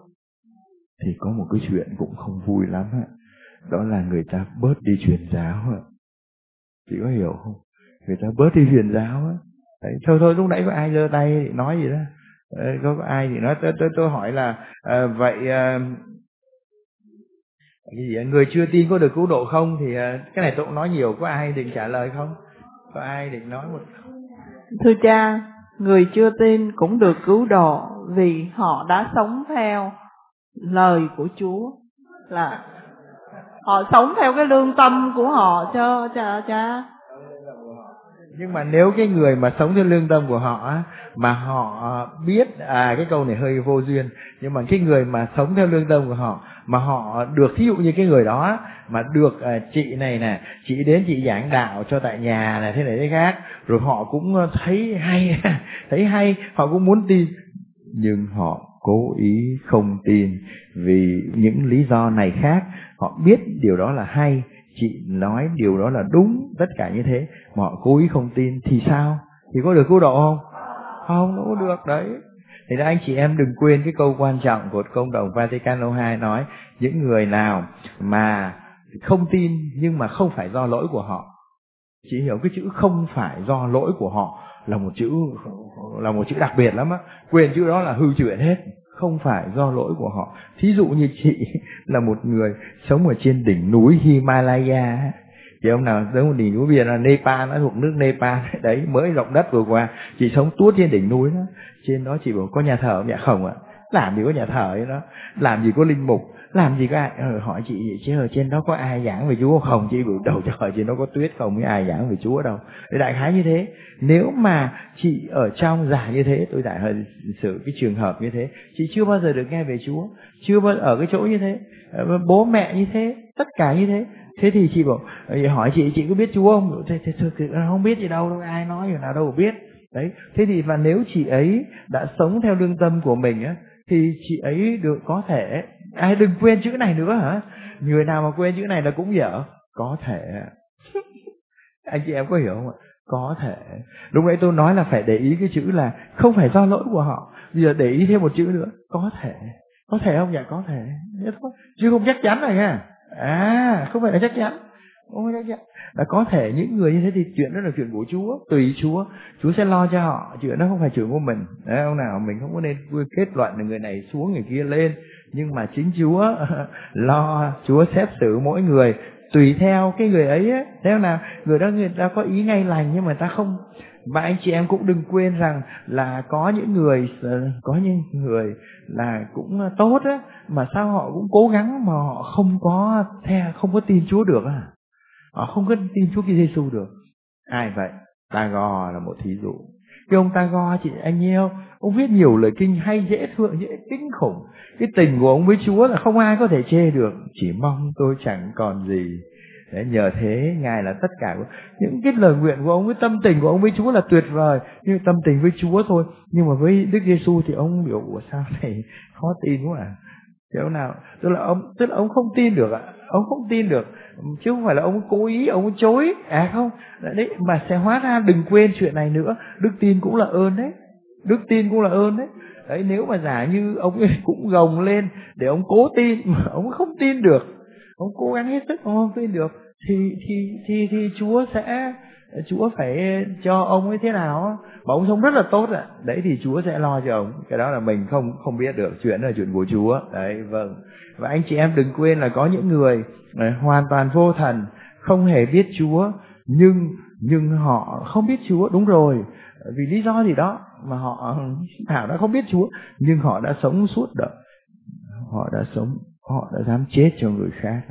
Thì có một cái chuyện cũng không vui lắm á, đó là người ta bớt đi truyền giáo á. Chị có hiểu không? Người ta bớt đi truyền giáo á. Đấy, thôi thôi lúc nãy có ai giơ tay nói gì đó? Đấy, có, có ai thì nói tôi tôi tôi hỏi là à, vậy à, cái gì người chưa tin có được cứu độ không? Thì à, cái này tôi cũng nói nhiều, có ai định trả lời không? Có ai định nói một? Thưa cha, người chưa tin cũng được cứu độ vì họ đã sống theo lời của Chúa, là họ sống theo cái lương tâm của họ cho cha cha. Nhưng mà nếu cái người mà sống theo lương tâm của họ á, mà họ biết, à cái câu này hơi vô duyên, nhưng mà cái người mà sống theo lương tâm của họ mà họ được, thí dụ như cái người đó mà được à, chị này nè, chị đến chị giảng đạo cho tại nhà này thế này thế khác, rồi họ cũng thấy hay thấy hay, họ cũng muốn tin, nhưng họ cố ý không tin vì những lý do này khác. Họ biết điều đó là hay, chị nói điều đó là đúng, tất cả như thế, mà họ cố ý không tin thì sao? thì có được cứu độ không? Không, nó có được đấy. Thì đó, anh chị em đừng quên cái câu quan trọng của Công đồng Vaticano hai nói, những người nào mà không tin nhưng mà không phải do lỗi của họ. Chị hiểu cái chữ không phải do lỗi của họ là một chữ là một chữ đặc biệt lắm á. Quên chữ đó là hư chuyện hết. Không phải do lỗi của họ. Thí dụ như chị là một người sống ở trên đỉnh núi Himalaya, thì ông nào giống một đỉnh núi biển là Nepal, nó thuộc nước Nepal đấy, mới động đất vừa qua, chị sống tuốt trên đỉnh núi đó. Trên đó chị bảo có nhà thờ không? Dạ không ạ. Làm gì có nhà thờ ấy đó, làm gì có linh mục, làm gì có ai. ờ, hỏi chị chứ ở trên đó có ai giảng về Chúa không? Chị bảo đầu trời trên đó có tuyết không, mới ai giảng về Chúa đâu. Để đại khái như thế. Nếu mà chị ở trong giả như thế, tôi đại hơi xử cái trường hợp như thế, chị chưa bao giờ được nghe về Chúa, chưa bao giờ ở cái chỗ như thế, bố mẹ như thế, tất cả như thế. Thế thì chị bảo, hỏi chị, chị có biết Chúa không? Thế, thế, thế, thế không biết gì đâu, đâu ai nói gì nào đâu biết. Đấy, thế thì và nếu chị ấy đã sống theo lương tâm của mình á, thì chị ấy được có thể, ai đừng quên chữ này nữa hả? Người nào mà quên chữ này là cũng dở. Có thể. Anh chị em có hiểu không ạ? Có thể. Lúc nãy tôi nói là phải để ý cái chữ là không phải do lỗi của họ. Bây giờ để ý thêm một chữ nữa, có thể. Có thể không? Dạ có thể. Chứ không chắc chắn rồi nha. À, không phải là chắc chắn. Không phải chắc chắn. Là có thể những người như thế thì chuyện đó là chuyện của Chúa, tùy Chúa, Chúa sẽ lo cho họ, chuyện đó không phải chuyện của mình. Đấy, ông nào mình không có nên kết luận là người này xuống người kia lên, nhưng mà chính Chúa lo, Chúa xét xử mỗi người tùy theo cái người ấy, ấy. Theo nào người đó người ta có ý ngay lành nhưng mà ta không. Và anh chị em cũng đừng quên rằng là có những người có những người là cũng tốt á, mà sao họ cũng cố gắng mà họ không có theo, không có tin Chúa được à? Họ không có tin Chúa Giêsu được. Ai vậy? Tagore là một thí dụ. Cái ông Tagore, chị anh yêu, ông viết nhiều lời kinh hay, dễ thương, dễ kinh khủng. Cái tình của ông với Chúa là không ai có thể chê được. Chỉ mong tôi chẳng còn gì. Đấy, nhờ thế Ngài là tất cả. Những cái lời nguyện của ông, cái tâm tình của ông với Chúa là tuyệt vời. Nhưng tâm tình với Chúa thôi. Nhưng mà với Đức Giêsu thì ông biểu ủa sao này khó tin quá à. Kiểu nào? Tức là ông, tức là ông không tin được ạ. Ông không tin được. Chứ không phải là ông cố ý, ông chối. À không. Đấy, mà sẽ hóa ra đừng quên chuyện này nữa. Đức tin cũng là ơn đấy. Đức tin cũng là ơn đấy. Đấy, nếu mà giả như ông ấy cũng gồng lên để ông cố tin mà ông không tin được, ông cố gắng hết sức ông không tin được, thì thì thì thì Chúa sẽ Chúa phải cho ông ấy thế nào, mà ông sống rất là tốt ạ. Đấy thì Chúa sẽ lo cho ông. Cái đó là mình không không biết được, chuyện là chuyện của Chúa. Đấy, vâng. Và anh chị em đừng quên là có những người hoàn toàn vô thần, không hề biết Chúa, nhưng nhưng họ không biết Chúa, đúng rồi, vì lý do gì đó mà họ Thảo đã không biết Chúa, nhưng họ đã sống suốt đời, họ đã sống, họ đã dám chết cho người khác,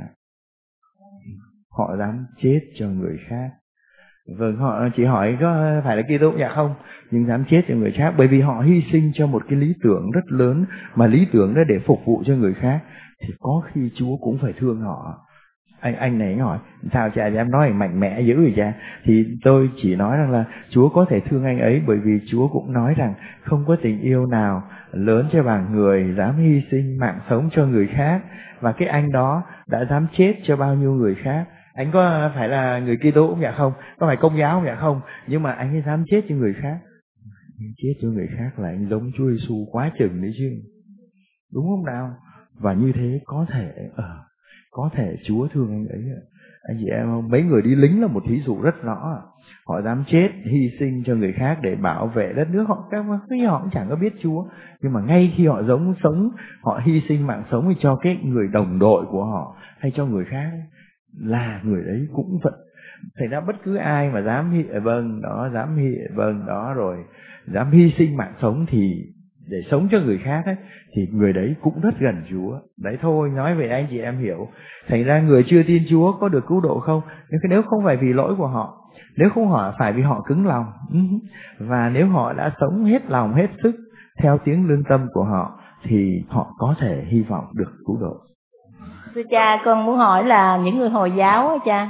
họ dám chết cho người khác. Vâng, họ chỉ hỏi có phải là Kitô dạ không, nhưng dám chết cho người khác, bởi vì họ hy sinh cho một cái lý tưởng rất lớn, mà lý tưởng đó để phục vụ cho người khác, thì có khi Chúa cũng phải thương họ. Anh anh này anh hỏi sao cha em nói mạnh mẽ dữ vậy cha? Thì tôi chỉ nói rằng là Chúa có thể thương anh ấy, bởi vì Chúa cũng nói rằng không có tình yêu nào lớn cho bằng người dám hy sinh mạng sống cho người khác. Và cái anh đó đã dám chết cho bao nhiêu người khác. Anh có phải là người Kitô cũng dạ không, có phải Công giáo cũng dạ không, nhưng mà anh ấy dám chết cho người khác. Chết cho người khác là anh giống Chúa Giêsu quá chừng đấy chứ, đúng không nào? Và như thế có thể ở ờ, có thể Chúa thương anh ấy. Anh chị em, mấy người đi lính là một thí dụ rất rõ. Họ dám chết, hy sinh cho người khác để bảo vệ đất nước họ. Các khi họ cũng chẳng có biết Chúa, nhưng mà ngay khi họ giống sống, họ hy sinh mạng sống cho cái người đồng đội của họ hay cho người khác, là người đấy cũng vẫn. Thành ra bất cứ ai mà dám hy vâng đó dám hy vâng đó rồi dám hy sinh mạng sống thì để sống cho người khác ấy, thì người đấy cũng rất gần Chúa. Đấy thôi, nói về anh chị em hiểu. Thành ra người chưa tin Chúa có được cứu độ không? Nếu không phải vì lỗi của họ, nếu không họ phải vì họ cứng lòng, và nếu họ đã sống hết lòng hết sức theo tiếng lương tâm của họ, thì họ có thể hy vọng được cứu độ. Thưa cha, con muốn hỏi là những người Hồi giáo á cha,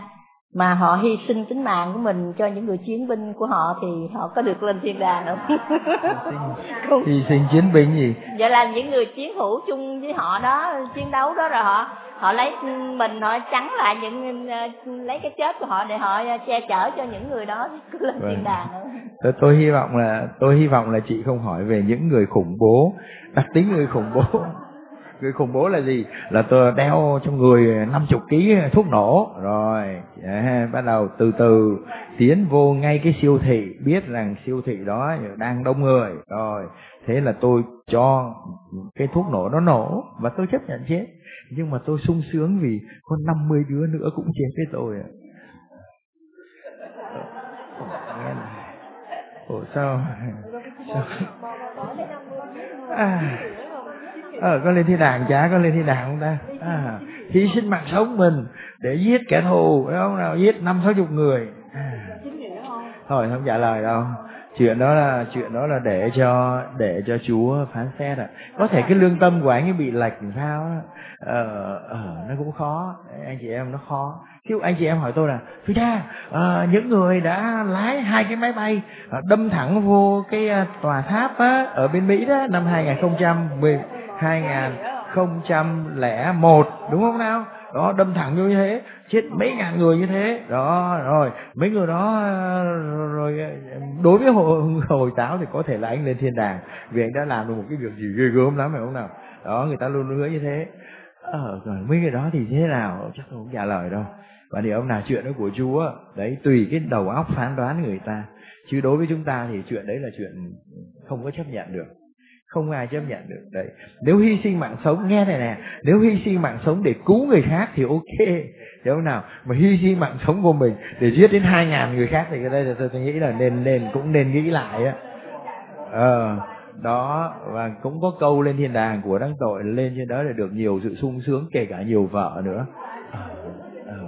mà họ hy sinh tính mạng của mình cho những người chiến binh của họ thì họ có được lên thiên đàng không? Không. Hy sinh chiến binh gì? Vậy là những người chiến hữu chung với họ đó, chiến đấu đó, rồi họ họ lấy mình họ chắn lại những lấy cái chết của họ để họ che chở cho những người đó lên vâng. thiên đàng không? Tôi, tôi hy vọng là tôi hy vọng là chị không hỏi về những người khủng bố, đặc tính người khủng bố. Người khủng bố là gì? Là tôi đeo trong người năm mươi ký thuốc nổ. Rồi yeah, bắt đầu từ từ tiến vô ngay cái siêu thị, biết rằng siêu thị đó đang đông người. Rồi thế là tôi cho cái thuốc nổ nó nổ và tôi chấp nhận chết. Nhưng mà tôi sung sướng vì có năm mươi đứa nữa cũng chết với tôi. Ủa sao? sao? À, ờ, có lên thiên đàng chả, có lên thiên đàng không ta? À, hy sinh mạng sống mình để giết kẻ thù, phải không nào? Giết năm sáu chục người. À. Thôi không trả lời đâu. Chuyện đó là chuyện đó là để cho để cho Chúa phán xét ạ. À. Có thể cái lương tâm của anh ấy bị lệch làm sao đó. Ờ, ờ, nó cũng khó. Anh chị em nó khó. Chứ anh chị em hỏi tôi là Phi Đa, à, những người đã lái hai cái máy bay à, đâm thẳng vô cái à, tòa tháp á, ở bên Mỹ đó năm hai không không một đúng không nào? Đó, đâm thẳng vô như thế, chết mấy ngàn người như thế. Đó, rồi mấy người đó rồi đối với Hồi, Hồi giáo thì có thể là anh lên thiên đàng vì anh đã làm được một cái việc gì ghê gớm lắm, phải không nào? Đó, người ta luôn hứa như thế. Ờ, rồi mấy cái đó thì thế nào chắc không trả lời đâu. Và điều ông nào chuyện đó của Chúa, đấy tùy cái đầu óc phán đoán người ta. Chứ đối với chúng ta thì chuyện đấy là chuyện không có chấp nhận được. Không ai chấp nhận được. Đấy. Nếu hy sinh mạng sống, nghe này nè, nếu hy sinh mạng sống để cứu người khác thì ok. Hiểu không nào? Mà hy sinh mạng sống của mình để giết đến hai ngàn người khác thì cái đây là tôi, tôi nghĩ là nên nên cũng nên nghĩ lại á. Ờ, đó, và cũng có câu lên thiên đàng của đấng tội, lên trên đó để được nhiều sự sung sướng, kể cả nhiều vợ nữa. Ờ, ờ,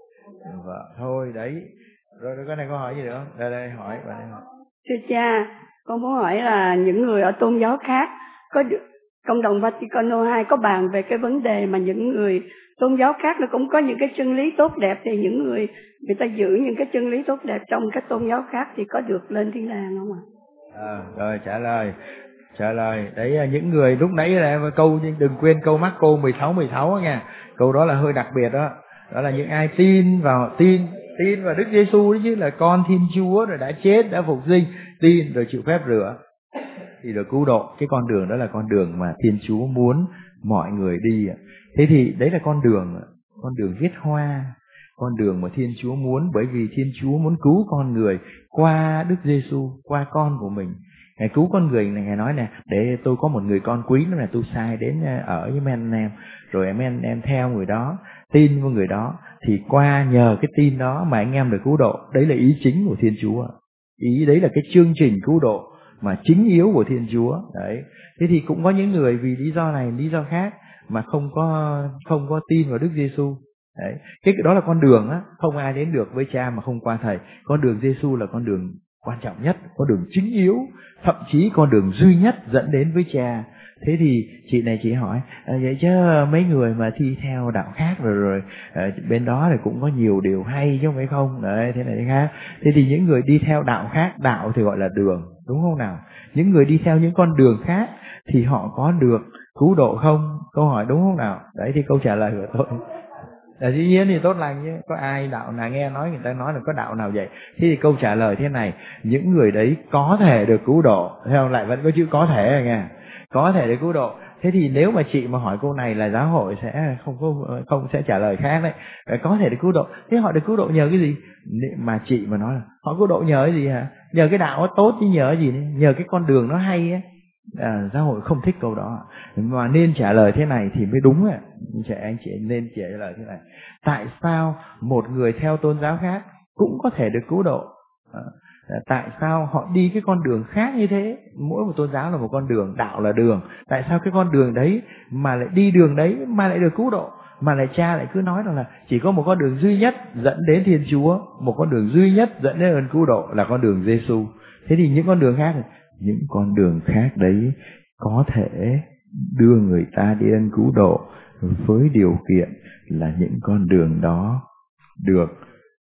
vợ thôi đấy. Rồi cái này có hỏi gì nữa không? Đây đây hỏi bạn đây hỏi. Thưa cha, con muốn hỏi là những người ở tôn giáo khác có được, cộng đồng Vaticano hai có bàn về cái vấn đề mà những người tôn giáo khác nó cũng có những cái chân lý tốt đẹp, thì những người người ta giữ những cái chân lý tốt đẹp trong các tôn giáo khác thì có được lên thiên đàng không ạ? À, rồi trả lời trả lời đấy, những người lúc nãy là câu, nhưng đừng quên câu Marco mười sáu mười sáu nha. Câu đó là hơi đặc biệt đó. Đó là những ai tin vào tin tin vào Đức Giêsu đấy chứ, là con Thiên Chúa rồi đã chết đã phục sinh, tin rồi chịu phép rửa thì được cứu độ. Cái con đường đó là con đường mà Thiên Chúa muốn mọi người đi. Thế thì đấy là con đường con đường viết hoa, con đường mà Thiên Chúa muốn, bởi vì Thiên Chúa muốn cứu con người qua Đức Giêsu, qua con của mình. Ngài cứu con người này, Ngài nói nè, để tôi có một người con quý nữa là tôi sai đến ở với mấy anh em, rồi em em em theo người đó, tin vào người đó, thì qua nhờ cái tin đó mà anh em được cứu độ. Đấy là ý chính của Thiên Chúa. Ý đấy là cái chương trình cứu độ mà chính yếu của Thiên Chúa. Đấy. Thế thì cũng có những người vì lý do này, lý do khác mà không có không có tin vào Đức Giêsu. Đấy. Cái đó là con đường á, không ai đến được với Cha mà không qua Thầy. Con đường Giêsu là con đường quan trọng nhất, con đường chính yếu, thậm chí con đường duy nhất dẫn đến với Cha. Thế thì chị này chị hỏi, à, vậy chứ mấy người mà thi theo đạo khác rồi rồi à, bên đó thì cũng có nhiều điều hay chứ không phải không? Đấy, thế này thế khác. Thế thì những người đi theo đạo khác, đạo thì gọi là đường, đúng không nào? Những người đi theo những con đường khác thì họ có được cứu độ không? Câu hỏi đúng không nào? Đấy thì câu trả lời của tôi là dĩ nhiên thì tốt lành chứ, có ai đạo nào nghe nói người ta nói là có đạo nào vậy. Thế thì câu trả lời thế này, những người đấy có thể được cứu độ, thấy không? Lại vẫn có chữ có thể rồi nghe, có thể được cứu độ. Thế thì nếu mà chị mà hỏi câu này là giáo hội sẽ không có không sẽ trả lời khác đấy. Có thể được cứu độ, thế họ được cứu độ nhờ cái gì? Mà chị mà nói là họ cứu độ nhờ cái gì hả? Nhờ cái đạo nó tốt chứ nhờ cái gì? Nhờ cái con đường nó hay á. À, giáo hội không thích câu đó, mà nên trả lời thế này thì mới đúng ạ. Trẻ anh chị nên trả lời thế này: tại sao một người theo tôn giáo khác cũng có thể được cứu độ? À, tại sao họ đi cái con đường khác như thế? Mỗi một tôn giáo là một con đường, đạo là đường. Tại sao cái con đường đấy mà lại đi đường đấy mà lại được cứu độ? Mà lại Cha lại cứ nói rằng là chỉ có một con đường duy nhất dẫn đến Thiên Chúa, một con đường duy nhất dẫn đến ơn cứu độ là con đường Giêsu. Thế thì những con đường khác, những con đường khác đấy có thể đưa người ta đi ân cứu độ với điều kiện là những con đường đó được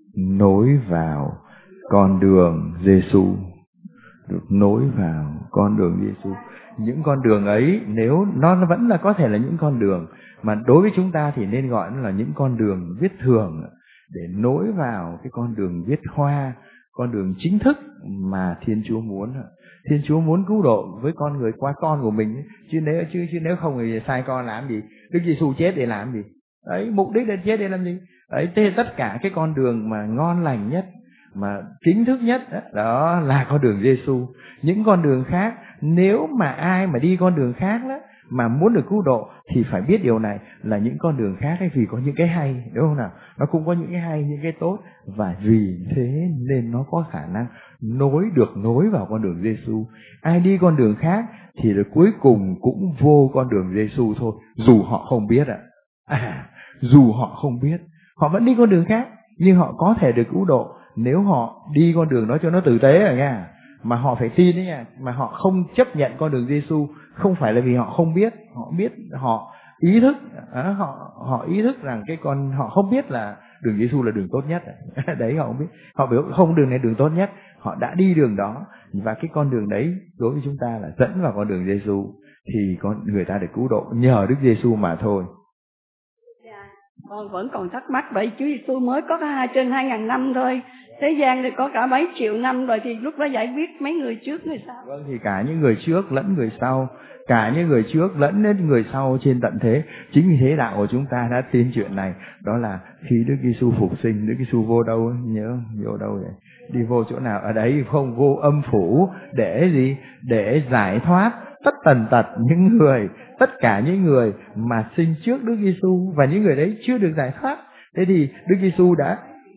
nối vào con đường Giêsu, được nối vào con đường Giêsu. Những con đường ấy nếu nó vẫn là có thể là những con đường mà đối với chúng ta thì nên gọi nó là những con đường viết thường, để nối vào cái con đường viết hoa, con đường chính thức mà Thiên Chúa muốn. Thiên Chúa muốn cứu độ với con người qua con của mình, chứ nếu chứ chứ nếu không thì sai con làm gì? Đức Giêsu chết để làm gì? Đấy, mục đích là chết để làm gì? Đấy, thế tất cả cái con đường mà ngon lành nhất, mà chính thức nhất đó, đó là con đường Giêsu. Những con đường khác, nếu mà ai mà đi con đường khác đó mà muốn được cứu độ thì phải biết điều này là những con đường khác ấy, vì có những cái hay, đúng không nào? Nó cũng có những cái hay, những cái tốt, và vì thế nên nó có khả năng nối được nối vào con đường Giêsu. Ai đi con đường khác thì rồi cuối cùng cũng vô con đường Giêsu thôi, dù họ không biết ạ. À. à, dù họ không biết, họ vẫn đi con đường khác, nhưng họ có thể được cứu độ nếu họ đi con đường đó cho nó tử tế rồi nha. Mà họ phải tin đấy nha, mà họ không chấp nhận con đường Giêsu không phải là vì họ không biết, họ biết, họ ý thức, à, họ họ ý thức rằng cái con họ không biết là đường Giêsu là đường tốt nhất. Đấy, họ không biết, họ biết không, đường này đường tốt nhất, họ đã đi đường đó, và cái con đường đấy đối với chúng ta là dẫn vào con đường Giêsu, thì con người ta được cứu độ nhờ Đức Giêsu mà thôi. Con vẫn còn thắc mắc, vậy Chúa Giêsu mới có hai trên hai ngàn năm thôi, thế gian thì có cả mấy triệu năm rồi, thì lúc đó giải quyết mấy người trước người sau? Vâng, thì cả những người trước lẫn người sau, cả những người trước lẫn đến người sau trên tận thế. Chính vì thế đạo của chúng ta đã tin chuyện này, đó là khi Đức Giêsu phục sinh, Đức Giêsu vô đâu, nhớ vô đâu vậy? Đi vô chỗ nào? Ở đấy không, vô âm phủ để gì? Để giải thoát tất tần tật những người, tất cả những người mà sinh trước Đức Giêsu, và những người đấy chưa được giải thoát. Thế thì Đức Giêsu đã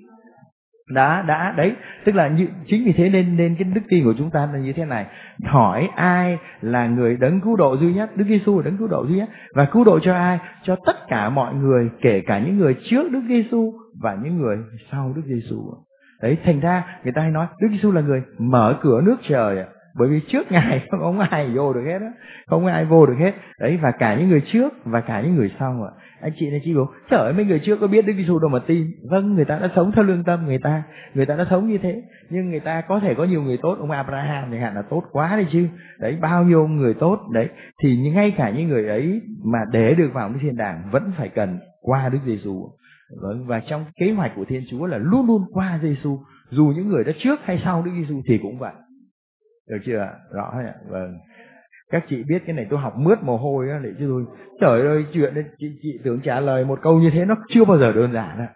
đã đã đấy, tức là như, chính vì thế nên nên cái đức tin của chúng ta là như thế này. Hỏi ai là người đấng cứu độ duy nhất? Đức Giêsu là đấng cứu độ duy nhất, và cứu độ cho ai? Cho tất cả mọi người, kể cả những người trước Đức Giêsu và những người sau Đức Giêsu. Đấy, thành ra người ta hay nói Đức Giêsu là người mở cửa nước trời ạ. Bởi vì trước Ngài không có ai vô được hết á, không có ai vô được hết. Đấy, và cả những người trước và cả những người sau ạ. Anh chị này chị bảo, trời ơi, mấy người trước có biết Đức Giêsu đâu mà tin. Vâng, người ta đã sống theo lương tâm người ta, người ta đã sống như thế. Nhưng người ta có thể có nhiều người tốt, ông Abraham chẳng hạn là tốt quá đấy chứ. Đấy, bao nhiêu người tốt đấy. Thì ngay cả những người ấy mà để được vào nước thiên đàng vẫn phải cần qua Đức Giêsu. Vâng, và trong kế hoạch của Thiên Chúa là luôn luôn qua Giêsu, dù những người đã trước hay sau Đức Giêsu thì cũng vậy. Được chưa ạ? Rõ ạ. Vâng. Các chị biết cái này tôi học mướt mồ hôi á, để chứ tôi trời ơi, chuyện đấy chị, chị tưởng trả lời một câu như thế nó chưa bao giờ đơn giản ạ.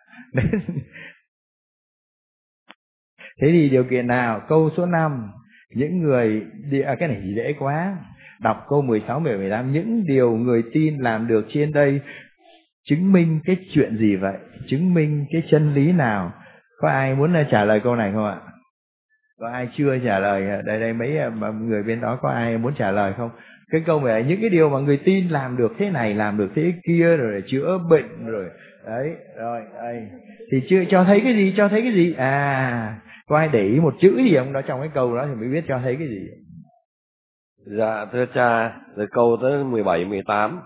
Thế thì điều kiện nào? Câu số năm, những người đi, à, cái này thì dễ quá. Đọc câu mười sáu, mười tám, những điều người tin làm được trên đây chứng minh cái chuyện gì vậy? Chứng minh cái chân lý nào? Có ai muốn trả lời câu này không ạ? Có ai chưa trả lời? Đây đây mấy người bên đó có ai muốn trả lời không? Cái câu này, những cái điều mà người tin làm được thế này, làm được thế kia, rồi chữa bệnh, rồi đấy, rồi đây thì chưa cho thấy cái gì? Cho thấy cái gì? À, có ai để ý một chữ gì không? Đó trong cái câu đó thì mới biết cho thấy cái gì. Dạ thưa cha, từ câu tới mười bảy, mười tám,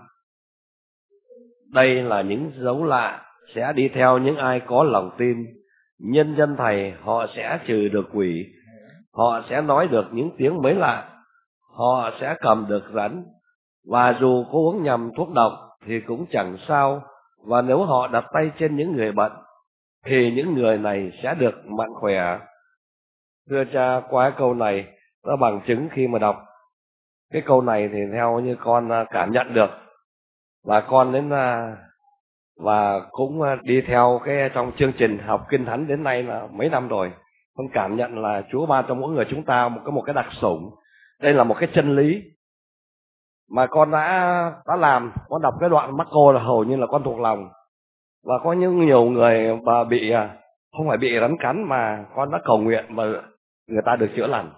đây là những dấu lạ sẽ đi theo những ai có lòng tin. Nhân dân thầy họ sẽ trừ được quỷ, họ sẽ nói được những tiếng mới lạ, họ sẽ cầm được rắn, và dù có uống nhầm thuốc độc thì cũng chẳng sao, và nếu họ đặt tay trên những người bệnh thì những người này sẽ được mạnh khỏe. Thưa cha, qua câu này nó bằng chứng khi mà đọc cái câu này thì theo như con cảm nhận được, và con đến và cũng đi theo cái trong chương trình học Kinh Thánh đến nay là mấy năm rồi. Con cảm nhận là Chúa ban cho mỗi người chúng ta một cái một cái đặc sủng. Đây là một cái chân lý mà con đã đã làm. Con đọc cái đoạn Marco là hầu như là con thuộc lòng. Và có những nhiều người mà bị không phải bị rắn cắn mà con đã cầu nguyện mà người ta được chữa lành.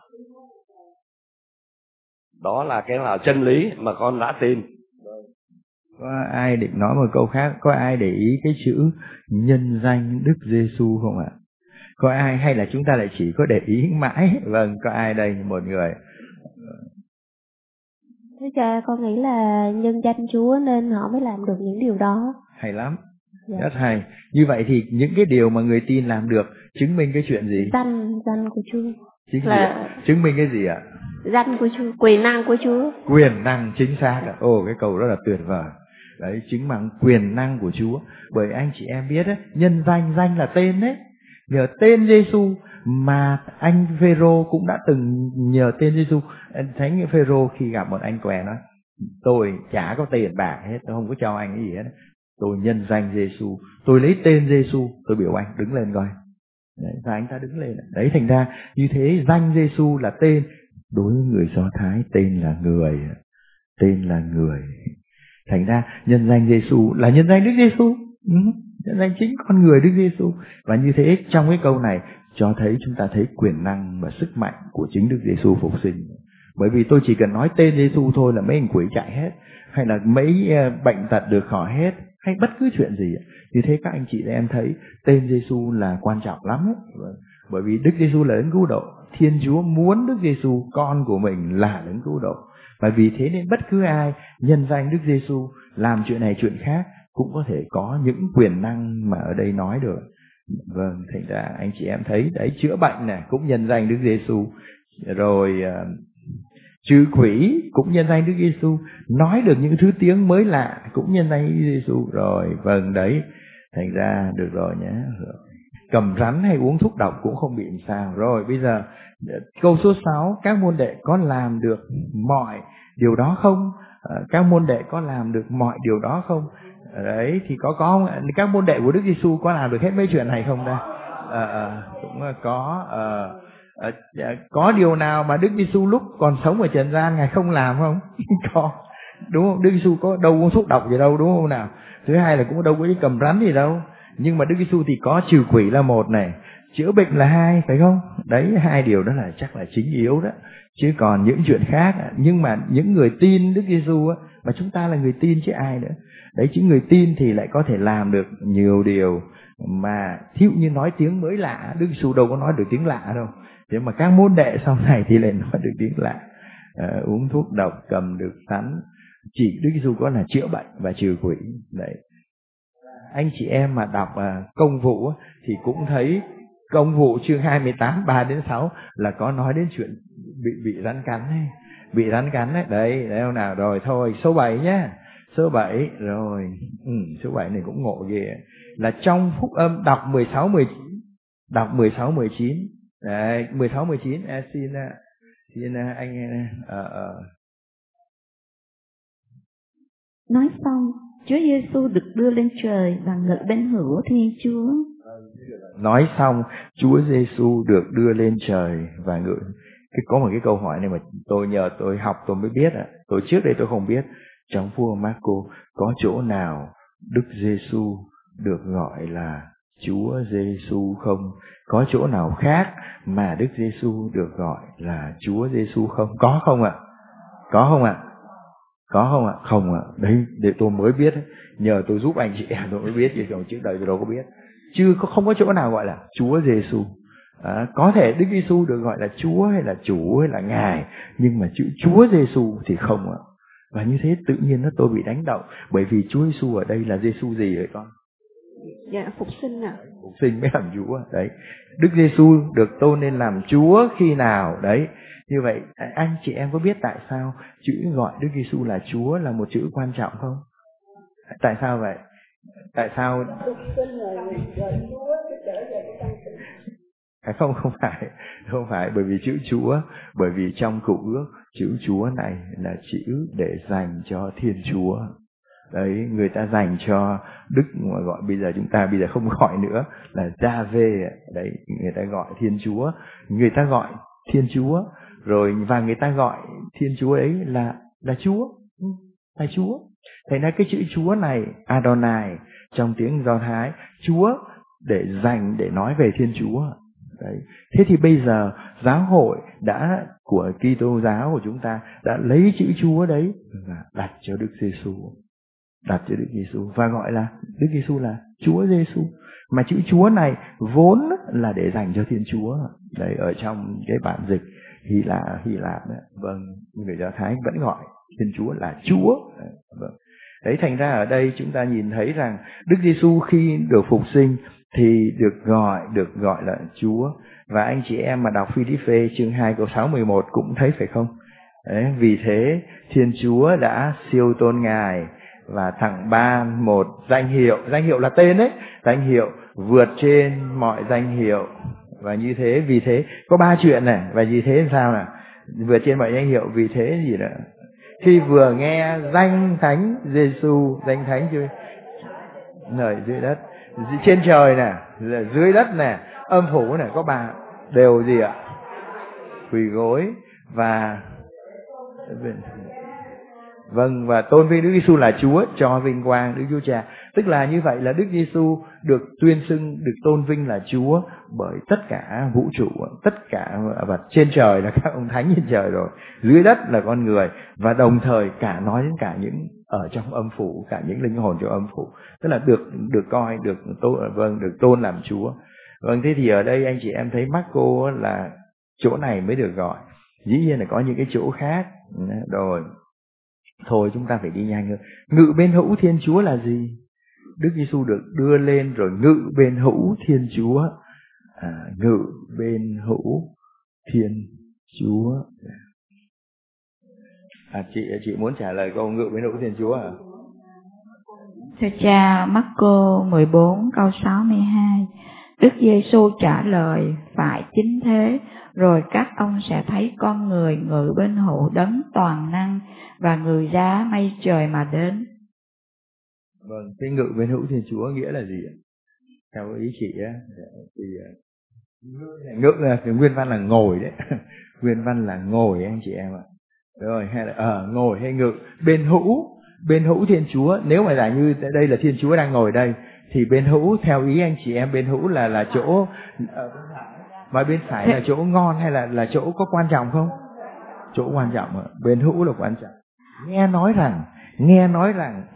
Đó là cái là chân lý mà con đã tin. Có ai định nói một câu khác? Có ai để ý cái chữ nhân danh Đức Giêsu không ạ? Có ai, hay là chúng ta lại chỉ có để ý mãi? Vâng, có ai đây? Một người. Thưa cha, con nghĩ là nhân danh Chúa nên họ mới làm được những điều đó. Hay lắm. Dạ. Rất hay. Như vậy thì những cái điều mà người tin làm được chứng minh cái chuyện gì? Danh danh của Chúa. Chứng, Là chứng minh cái gì ạ? Danh của Chúa, quyền năng của Chúa. Quyền năng, chính xác ạ. Ồ, cái câu rất là tuyệt vời. Đấy, chứng bằng quyền năng của Chúa. Bởi anh chị em biết đấy, nhân danh, danh là tên đấy. Nhờ tên Giêsu mà anh Phêrô cũng đã từng nhờ tên Giêsu. Thánh Phêrô khi gặp một anh què nói: tôi chả có tiền bạc hết, tôi không có cho anh cái gì hết. Tôi nhân danh Giêsu, tôi lấy tên Giêsu, tôi biểu anh đứng lên coi. Đấy, và anh ta đứng lên. Đấy, thành ra như thế, danh Giêsu là tên. Đối với người Do Thái, tên là người, tên là người. Thành ra nhân danh Giêsu là nhân danh Đức Giêsu, ừ, nhân danh chính con người Đức Giêsu. Và như thế trong cái câu này cho thấy, chúng ta thấy quyền năng và sức mạnh của chính Đức Giêsu phục sinh. Bởi vì tôi chỉ cần nói tên Giêsu thôi là mấy anh quỷ chạy hết, hay là mấy bệnh tật được khỏi hết, hay bất cứ chuyện gì. Như thế các anh chị em thấy tên Giêsu là quan trọng lắm ấy. Bởi vì Đức Giêsu là đấng cứu độ. Thiên Chúa muốn Đức Giêsu con của mình là đấng cứu độ. Và vì thế nên bất cứ ai nhân danh Đức Giêsu làm chuyện này chuyện khác cũng có thể có những quyền năng mà ở đây nói được. Vâng, thành ra anh chị em thấy đấy, chữa bệnh này cũng nhân danh Đức Giêsu, rồi uh, trừ quỷ cũng nhân danh Đức Giêsu, nói được những thứ tiếng mới lạ cũng nhân danh Đức Giêsu. Rồi, vâng đấy, thành ra được rồi nhé. Rồi. Cầm rắn hay uống thuốc độc cũng không bị làm sao. Rồi bây giờ câu số sáu, các môn đệ có làm được mọi điều đó không? À, các môn đệ có làm được mọi điều đó không? Đấy thì có có không? Các môn đệ của Đức Giêsu có làm được hết mấy chuyện này không đây? À, à, cũng có. À, à, có điều nào mà Đức Giêsu lúc còn sống ở trần gian Ngài không làm không? Có, đúng không? Đức Giêsu có đâu uống thuốc độc gì đâu, đúng không nào? Thứ hai là cũng đâu có đi cầm rắn gì đâu. Nhưng mà Đức Giêsu thì có trừ quỷ là một này, chữa bệnh là hai, phải không? Đấy, hai điều đó là chắc là chính yếu đó. Chứ còn những chuyện khác, nhưng mà những người tin Đức Giêsu á, mà chúng ta là người tin chứ ai nữa. Đấy, chứ người tin thì lại có thể làm được nhiều điều mà thí dụ như nói tiếng mới lạ, Đức Giêsu đâu có nói được tiếng lạ đâu. Thế mà các môn đệ sau này thì lại nói được tiếng lạ. À, uống thuốc độc, cầm được rắn. Chỉ Đức Giêsu có là chữa bệnh và trừ quỷ. Đấy. Anh chị em mà đọc uh, Công vụ uh, thì cũng thấy Công vụ chương hai mươi tám, ba đến sáu là có nói đến chuyện bị bị rắn cắn ấy. Bị rắn cắn ấy. Đấy, đấy không nào? Rồi thôi, số bảy nhé. Số bảy, rồi. Ừ, số bảy này cũng ngộ ghê. Là trong phúc âm đọc mười sáu, mười chín. Đọc mười sáu, mười chín. Đấy, mười sáu, mười chín. À, xin, xin anh... Uh, uh. Nói xong, Chúa Giêsu được đưa lên trời và ngự bên hữu Thiên Chúa. Nói xong, Chúa Giêsu được đưa lên trời và ngự. Cái có một cái câu hỏi này mà tôi nhờ tôi học tôi mới biết ạ. Tôi trước đây tôi không biết. Trong vua Marco có chỗ nào Đức Giêsu được gọi là Chúa Giêsu không? Có chỗ nào khác mà Đức Giêsu được gọi là Chúa Giêsu không? Có không ạ? Có không ạ? Có không ạ? Không ạ. Đấy, để tôi mới biết. Nhờ tôi giúp anh chị em tôi mới biết, chứ trước đây tôi đâu có biết. Chứ không có chỗ nào gọi là Chúa Giêsu. À, có thể Đức Giêsu được gọi là Chúa hay là Chủ hay là Ngài, nhưng mà chữ Chúa Giêsu thì không ạ. Và như thế tự nhiên nó tôi bị đánh động, bởi vì Chúa Giêsu ở đây là Giêsu gì vậy con? Dạ, phục sinh ạ. À. Phục sinh mới làm Chúa. Đấy. Đức Giêsu được tôn nên làm Chúa khi nào? Đấy. Như vậy anh chị em có biết tại sao chữ gọi Đức Giêsu là Chúa là một chữ quan trọng không? Tại sao vậy? Tại sao? Không, không phải, không phải, bởi vì chữ Chúa, bởi vì trong Cựu Ước chữ Chúa này là chữ để dành cho Thiên Chúa. Đấy, người ta dành cho Đức, gọi bây giờ chúng ta bây giờ không gọi nữa là Gia-vê, đấy, người ta gọi Thiên Chúa, người ta gọi Thiên Chúa, rồi và người ta gọi Thiên Chúa ấy là là Chúa, là Chúa. Thành ra cái chữ Chúa này, Adonai trong tiếng Do Thái, Chúa để dành để nói về Thiên Chúa. Đấy. Thế thì bây giờ giáo hội đã của Kitô giáo của chúng ta đã lấy chữ Chúa đấy và đặt cho Đức Giêsu, đặt cho Đức Giêsu và gọi là Đức Giêsu là Chúa Giêsu. Mà chữ Chúa này vốn là để dành cho Thiên Chúa. Đấy, ở trong cái bản dịch Hy Lạp, Hy Lạp đấy. Vâng, người Do Thái vẫn gọi Thiên Chúa là Chúa. Đấy, vâng. Đấy, thành ra ở đây chúng ta nhìn thấy rằng Đức Giêsu khi được phục sinh thì được gọi được gọi là Chúa. Và anh chị em mà đọc Phi-líp-phê chương hai câu sáu mười một cũng thấy phải không? Đấy, vì thế Thiên Chúa đã siêu tôn Ngài và tặng ban một danh hiệu, danh hiệu là tên đấy, danh hiệu vượt trên mọi danh hiệu. Và như thế, vì thế có ba chuyện này, và vì thế sao nào? Vượt trên mọi danh hiệu, vì thế gì nữa? Khi vừa nghe danh Thánh Giêsu, danh Thánh chưa? Nơi dưới đất, trên trời nè, dưới đất nè, âm phủ này, có ba đều gì ạ? Quỳ gối và vâng, và tôn vinh Đức Giêsu là Chúa, cho vinh quang Đức Chúa Cha. Tức là như vậy là Đức Giêsu được tuyên xưng, được tôn vinh là Chúa bởi tất cả vũ trụ, tất cả vật. Trên trời là các ông thánh trên trời rồi, dưới đất là con người, và đồng thời cả nói đến cả những ở trong âm phủ, cả những linh hồn trong âm phủ, tức là được được coi, được tôn, vâng, được tôn làm Chúa. Vâng, thế thì ở đây anh chị em thấy Marco là chỗ này mới được gọi. Dĩ nhiên là có những cái chỗ khác rồi. Thôi chúng ta phải đi nhanh hơn. Ngự bên hữu Thiên Chúa là gì? Đức Giêsu được đưa lên rồi ngự bên hữu Thiên Chúa. À, ngự bên hữu Thiên Chúa. À, chị chị muốn trả lời câu ngự bên hữu Thiên Chúa à? Thưa cha, Marco mười bốn câu sáu mươi hai. Đức Giêsu trả lời, phải chính thế, rồi các ông sẽ thấy con người ngự bên hữu đấng toàn năng và người giá mây trời mà đến. Vâng, cái ngự bên hữu Thiên Chúa nghĩa là gì ạ? Theo ý chị á, thì ngự là cái nguyên văn là ngồi đấy, nguyên văn là ngồi anh chị em ạ. Rồi, hay là ở uh, ngồi hay ngự bên hữu, bên hữu Thiên Chúa. Nếu mà giả như đây là Thiên Chúa đang ngồi đây, thì bên hữu theo ý anh chị em, bên hữu là là chỗ mà bên phải là chỗ ngon hay là là chỗ có quan trọng không? Chỗ quan trọng ạ. Bên hữu là quan trọng. Nghe nói rằng, nghe nói rằng,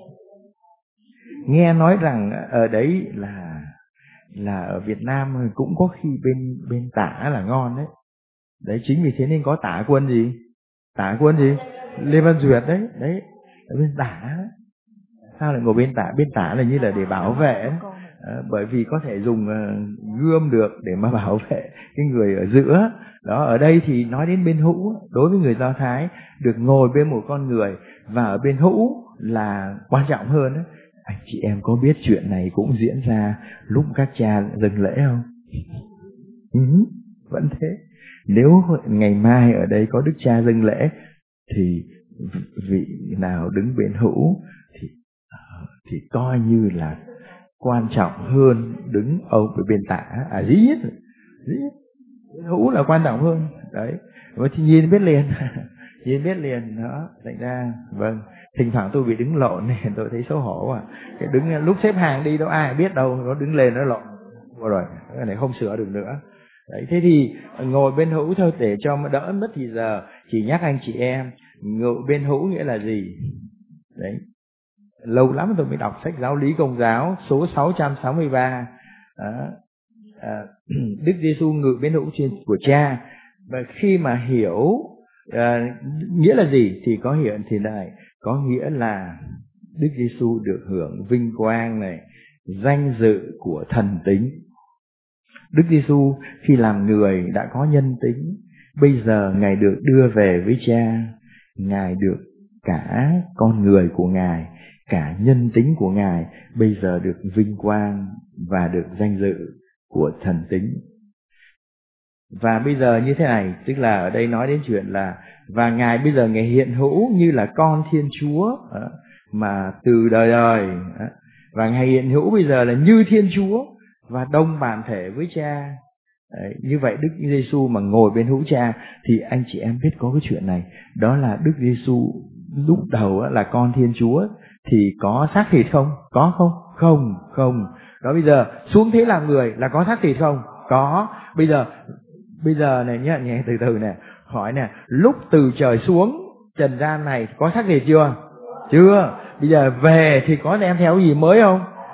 nghe nói rằng ở đấy là là ở Việt Nam cũng có khi bên bên tả là ngon đấy. Đấy chính vì thế nên có tả quân gì? Tả quân gì? Lê Văn Duyệt đấy, đấy ở bên tả. Sao lại ngồi bên tả? Bên tả là như là để bảo vệ, à, bởi vì có thể dùng uh, gươm được để mà bảo vệ cái người ở giữa. Đó, ở đây thì nói đến bên hữu, đối với người Do Thái được ngồi bên một con người, và ở bên hữu là quan trọng hơn đấy. Anh chị em có biết chuyện này cũng diễn ra lúc các cha dâng lễ không? Ừ, vẫn thế. Nếu ngày mai ở đây có đức cha dâng lễ thì vị nào đứng bên hữu thì thì coi như là quan trọng hơn đứng ở bên tả. À dĩ nhiên, dĩ nhiên bên hữu là quan trọng hơn đấy. Và thì nhìn biết liền, nhìn biết liền đó. Thành ra vâng, thỉnh thoảng tôi bị đứng lộn này tôi thấy xấu hổ à. Cái đứng lúc xếp hàng đi đâu ai biết đâu, nó đứng lên nó lộn rồi, cái này không sửa được nữa. Đấy, thế thì ngồi bên hữu thôi để cho đỡ mất thì giờ chỉ nhắc anh chị em ngự bên hữu nghĩa là gì. Đấy, lâu lắm tôi mới đọc sách Giáo lý Công giáo số sáu trăm sáu mươi ba. Đó. À, Đức Giêsu ngự bên hữu của Cha. Và khi mà hiểu à, nghĩa là gì thì có hiện thì này có nghĩa là Đức Giêsu được hưởng vinh quang này, danh dự của thần tính. Đức Giêsu khi làm người đã có nhân tính, bây giờ Ngài được đưa về với Cha, Ngài được cả con người của Ngài, cả nhân tính của Ngài bây giờ được vinh quang và được danh dự của thần tính. Và bây giờ như thế này, tức là ở đây nói đến chuyện là và Ngài bây giờ Ngài hiện hữu như là con Thiên Chúa mà từ đời đời, và Ngài hiện hữu bây giờ là như Thiên Chúa và đồng bản thể với Cha. Đấy, như vậy Đức Giêsu mà ngồi bên hữu Cha thì anh chị em biết có cái chuyện này, đó là Đức Giêsu lúc đầu là con Thiên Chúa thì có xác thịt không? Có không? Không, không. Đó, bây giờ xuống thế làm người là có xác thịt không? Có. Bây giờ bây giờ này nhé, nhé từ từ nè, hỏi nè, lúc từ trời xuống trần gian này có xác thịt chưa? Chưa. Bây giờ về thì có đem theo gì mới không?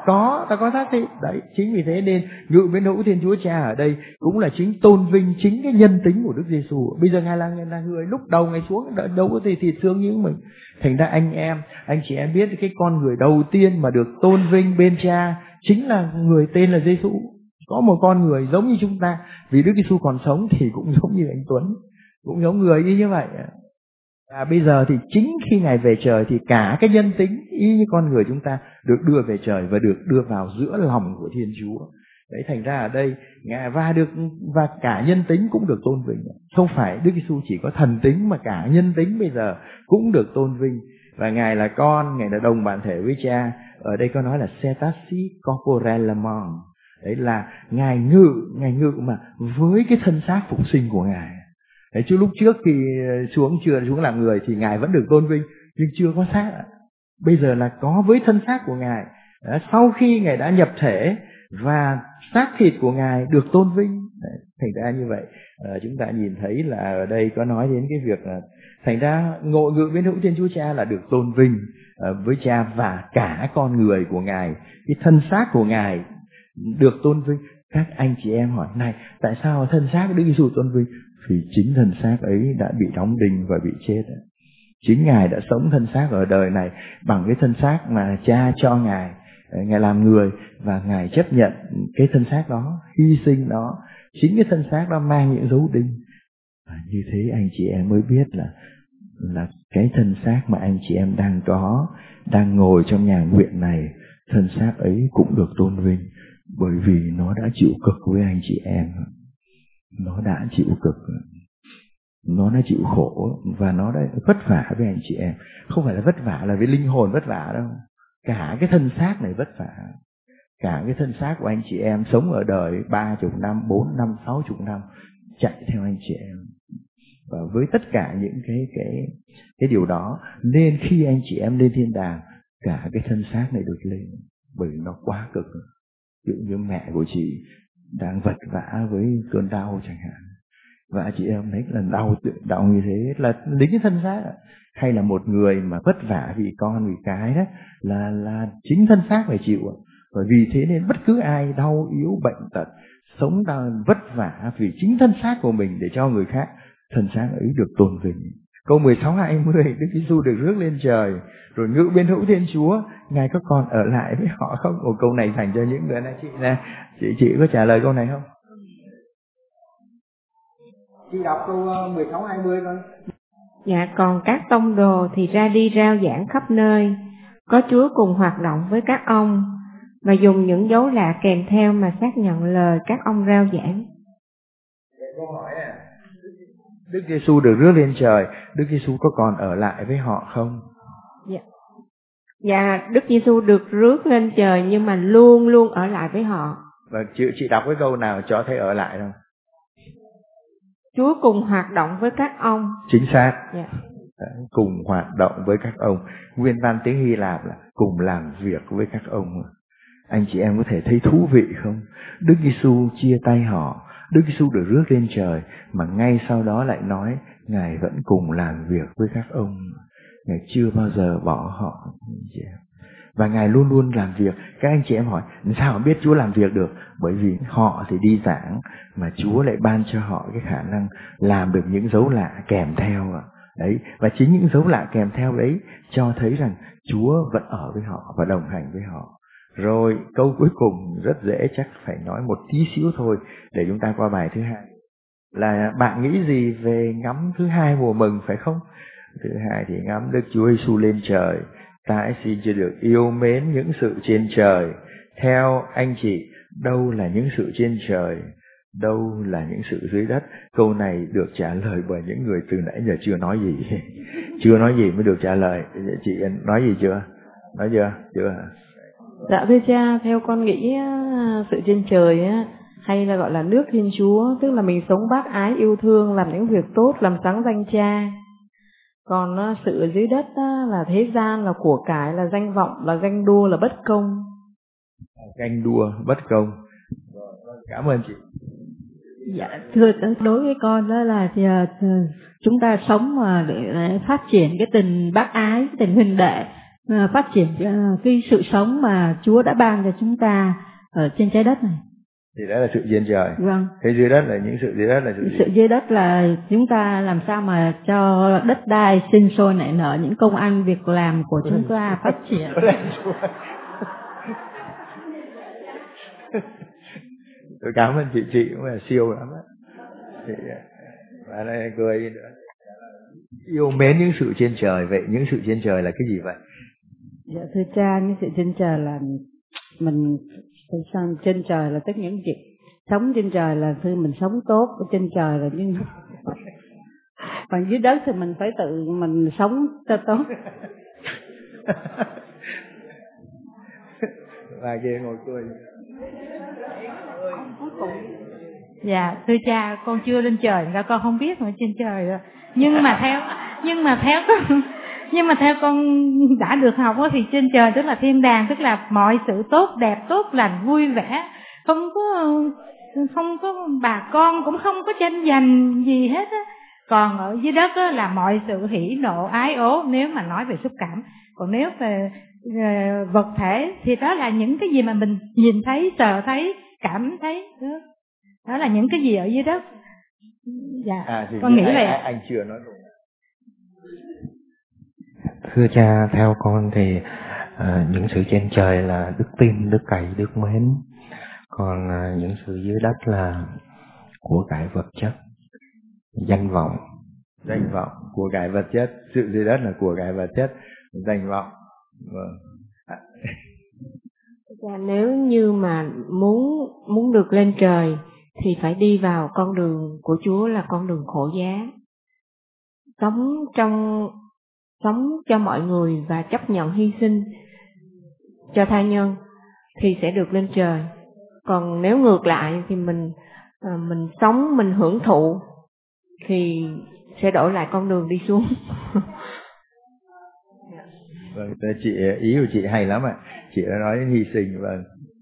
có, ta có xác thịt. Đấy, chính vì thế nên ngự bên hữu Thiên Chúa Cha ở đây cũng là chính tôn vinh chính cái nhân tính của Đức Giêsu. Bây giờ Ngài là, Ngài là người lúc đầu Ngài xuống đâu có thể thịt xương như mình. Thành ra anh em, anh chị em biết cái con người đầu tiên mà được tôn vinh bên Cha chính là người tên là Giêsu. Có một con người giống như chúng ta, vì Đức Giêsu còn sống thì cũng giống như anh Tuấn, cũng giống người y như vậy. Và bây giờ thì chính khi Ngài về trời thì cả cái nhân tính y như con người chúng ta được đưa về trời và được đưa vào giữa lòng của Thiên Chúa. Đấy, thành ra ở đây Ngài và được và cả nhân tính cũng được tôn vinh. Không phải Đức Giêsu chỉ có thần tính mà cả nhân tính bây giờ cũng được tôn vinh. Và Ngài là con, Ngài là đồng bản thể với Cha. Ở đây có nói là setasi corporellament. Đấy là Ngài ngự, Ngài ngự mà với cái thân xác phục sinh của Ngài. Đấy, chứ lúc trước khi xuống chưa xuống làm người thì Ngài vẫn được tôn vinh, nhưng chưa có xác. Bây giờ là có với thân xác của Ngài. Đó, sau khi Ngài đã nhập thể và xác thịt của Ngài được tôn vinh. Đấy, thành ra như vậy à, chúng ta nhìn thấy là ở đây có nói đến cái việc là thành ra ngộ ngự bên hữu Thiên Chúa Cha là được tôn vinh à, với Cha và cả con người của Ngài, cái thân xác của Ngài được tôn vinh. Các anh chị em hỏi này, tại sao thân xác Đức Giêsu tôn vinh? Vì chính thân xác ấy đã bị đóng đinh và bị chết. Chính Ngài đã sống thân xác ở đời này bằng cái thân xác mà Cha cho Ngài. Ngài làm người và Ngài chấp nhận cái thân xác đó, hy sinh đó. Chính cái thân xác đó mang những dấu đinh. Và như thế anh chị em mới biết là là cái thân xác mà anh chị em đang có, đang ngồi trong nhà nguyện này, thân xác ấy cũng được tôn vinh. Bởi vì nó đã chịu cực với anh chị em. Nó đã chịu cực, nó đã chịu khổ và nó đã vất vả với anh chị em. Không phải là vất vả là với linh hồn vất vả đâu. Cả cái thân xác này vất vả. Cả cái thân xác của anh chị em sống ở đời ba chục năm, bốn năm, sáu chục năm chạy theo anh chị em. Và với tất cả những cái cái cái điều đó, nên khi anh chị em lên thiên đàng, cả cái thân xác này được lên, bởi vì nó quá cực. Ví dụ như mẹ của chị đang vật vã với cơn đau chẳng hạn, và chị em thấy là đau đau như thế là lính cái thân xác. Hay là một người mà vất vả vì con vì cái đó là là chính thân xác phải chịu. Bởi vì thế nên bất cứ ai đau yếu bệnh tật, sống đang vất vả vì chính thân xác của mình để cho người khác, thân xác ấy được tôn vinh. Câu mười sáu hai mươi, Đức Giêsu được rước lên trời rồi ngự bên hữu Thiên Chúa. Ngài có còn ở lại với họ không? Một câu này dành cho những người này. Chị nè, chị chị có trả lời câu này không? Chị đọc câu mười sáu hai mươi coi. Dạ, còn các tông đồ thì ra đi rao giảng khắp nơi, có Chúa cùng hoạt động với các ông và dùng những dấu lạ kèm theo mà xác nhận lời các ông rao giảng. Câu hỏi à, Đức Giêsu được rước lên trời, Đức Giêsu có còn ở lại với họ không? Dạ. Dạ, Đức Giêsu được rước lên trời nhưng mà luôn luôn ở lại với họ. Và chị, chị đọc cái câu nào cho thấy ở lại không? Chúa cùng hoạt động với các ông. Chính xác. Dạ. Cùng hoạt động với các ông. Nguyên văn tiếng Hy Lạp là cùng làm việc với các ông. Anh chị em có thể thấy thú vị không? Đức Giêsu chia tay họ, Đức Giêsu được rước lên trời, mà ngay sau đó lại nói Ngài vẫn cùng làm việc với các ông. Ngài chưa bao giờ bỏ họ. Và Ngài luôn luôn làm việc. Các anh chị em hỏi, sao biết Chúa làm việc được? Bởi vì họ thì đi giảng, mà Chúa lại ban cho họ cái khả năng làm được những dấu lạ kèm theo. Đấy, và chính những dấu lạ kèm theo đấy cho thấy rằng Chúa vẫn ở với họ và đồng hành với họ. Rồi câu cuối cùng rất dễ, chắc phải nói một tí xíu thôi để chúng ta qua bài thứ hai. Là bạn nghĩ gì về ngắm thứ hai mùa mừng, phải không? Thứ hai thì ngắm Đức Chúa Giêsu lên trời. Ta xin cho được yêu mến những sự trên trời. Theo anh chị, đâu là những sự trên trời, đâu là những sự dưới đất? Câu này được trả lời bởi những người từ nãy giờ chưa nói gì. Chưa nói gì mới được trả lời. Chị nói gì chưa? Nói chưa? Chưa. Dạ thưa cha, theo con nghĩ sự trên trời á, hay là gọi là nước Thiên Chúa, tức là mình sống bác ái yêu thương, làm những việc tốt, làm sáng danh Cha. Còn sự ở dưới đất là thế gian, là của cải, là danh vọng, là ganh đua, là bất công. Ganh đua, bất công. Cảm ơn chị. Dạ thưa, đối với con đó là chúng ta sống mà để phát triển cái tình bác ái, cái tình huynh đệ, à, phát triển à, cái sự sống mà Chúa đã ban cho chúng ta ở trên trái đất này. Thì đó là sự trên trời. Vâng. Thế dưới đất là những sự dưới đất là sự gì? Sự dưới đất là chúng ta làm sao mà cho đất đai sinh sôi nảy nở, những công ăn việc làm của chúng ta phát triển. Tôi cảm ơn chị, chị cũng là siêu lắm á. Chị và đây cười nữa. Yêu mến những sự trên trời, vậy những sự trên trời là cái gì vậy? Dạ thưa cha, những sự trên trời là mình trên trời là tất những việc sống trên trời là thứ mình sống tốt, ở trên trời là những còn dưới đất thì mình phải tự mình sống cho tốt. Và kia ngồi cười. Dạ thưa cha, con chưa lên trời ra con không biết mà trên trời rồi. Nhưng mà theo nhưng mà theo con nhưng mà theo con đã được học thì trên trời tức là thiên đàng, tức là mọi sự tốt đẹp, tốt lành, vui vẻ, không có không có bà con cũng không có tranh giành gì hết á. Còn ở dưới đất á, là mọi sự hỉ nộ ái ố, nếu mà nói về xúc cảm. Còn nếu về uh, vật thể thì đó là những cái gì mà mình nhìn thấy, sờ thấy, cảm thấy đó, đó là những cái gì ở dưới đất. Dạ à, con nghĩ anh, vậy. anh, anh chưa nói đúng. Thưa cha, theo con thì uh, những sự trên trời là đức tin, đức cậy, đức mến. Còn uh, những sự dưới đất là của cải vật chất, danh vọng. Danh vọng, của cải vật chất. Sự dưới đất là của cải vật chất, danh vọng. Vâng. À. Dạ, nếu như mà muốn muốn được lên trời thì phải đi vào con đường của Chúa là con đường khổ giá. Sống trong sống cho mọi người và chấp nhận hy sinh cho tha nhân thì sẽ được lên trời. Còn nếu ngược lại thì mình mình sống mình hưởng thụ thì sẽ đổi lại con đường đi xuống. Vâng, chị ý của chị hay lắm ạ. Chị đã nói đến hy sinh. Vâng.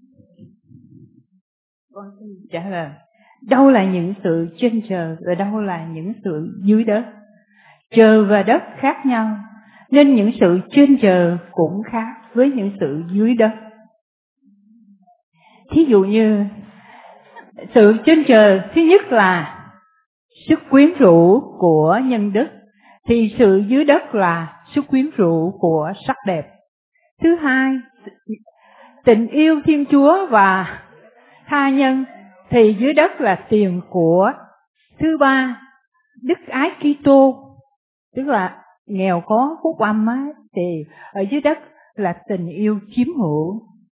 Con xin trả lời. Đâu là những sự trên trời và đâu là những sự dưới đất? Trời và đất khác nhau, nên những sự trên trời cũng khác với những sự dưới đất. Thí dụ như sự trên trời thứ nhất là sức quyến rũ của nhân đức, thì sự dưới đất là sức quyến rũ của sắc đẹp. Thứ hai, tình yêu Thiên Chúa và tha nhân, thì dưới đất là tiền của. Thứ ba, đức ái Kitô, tức là nghèo có phúc âm á, thì ở dưới đất là tình yêu chiếm hữu.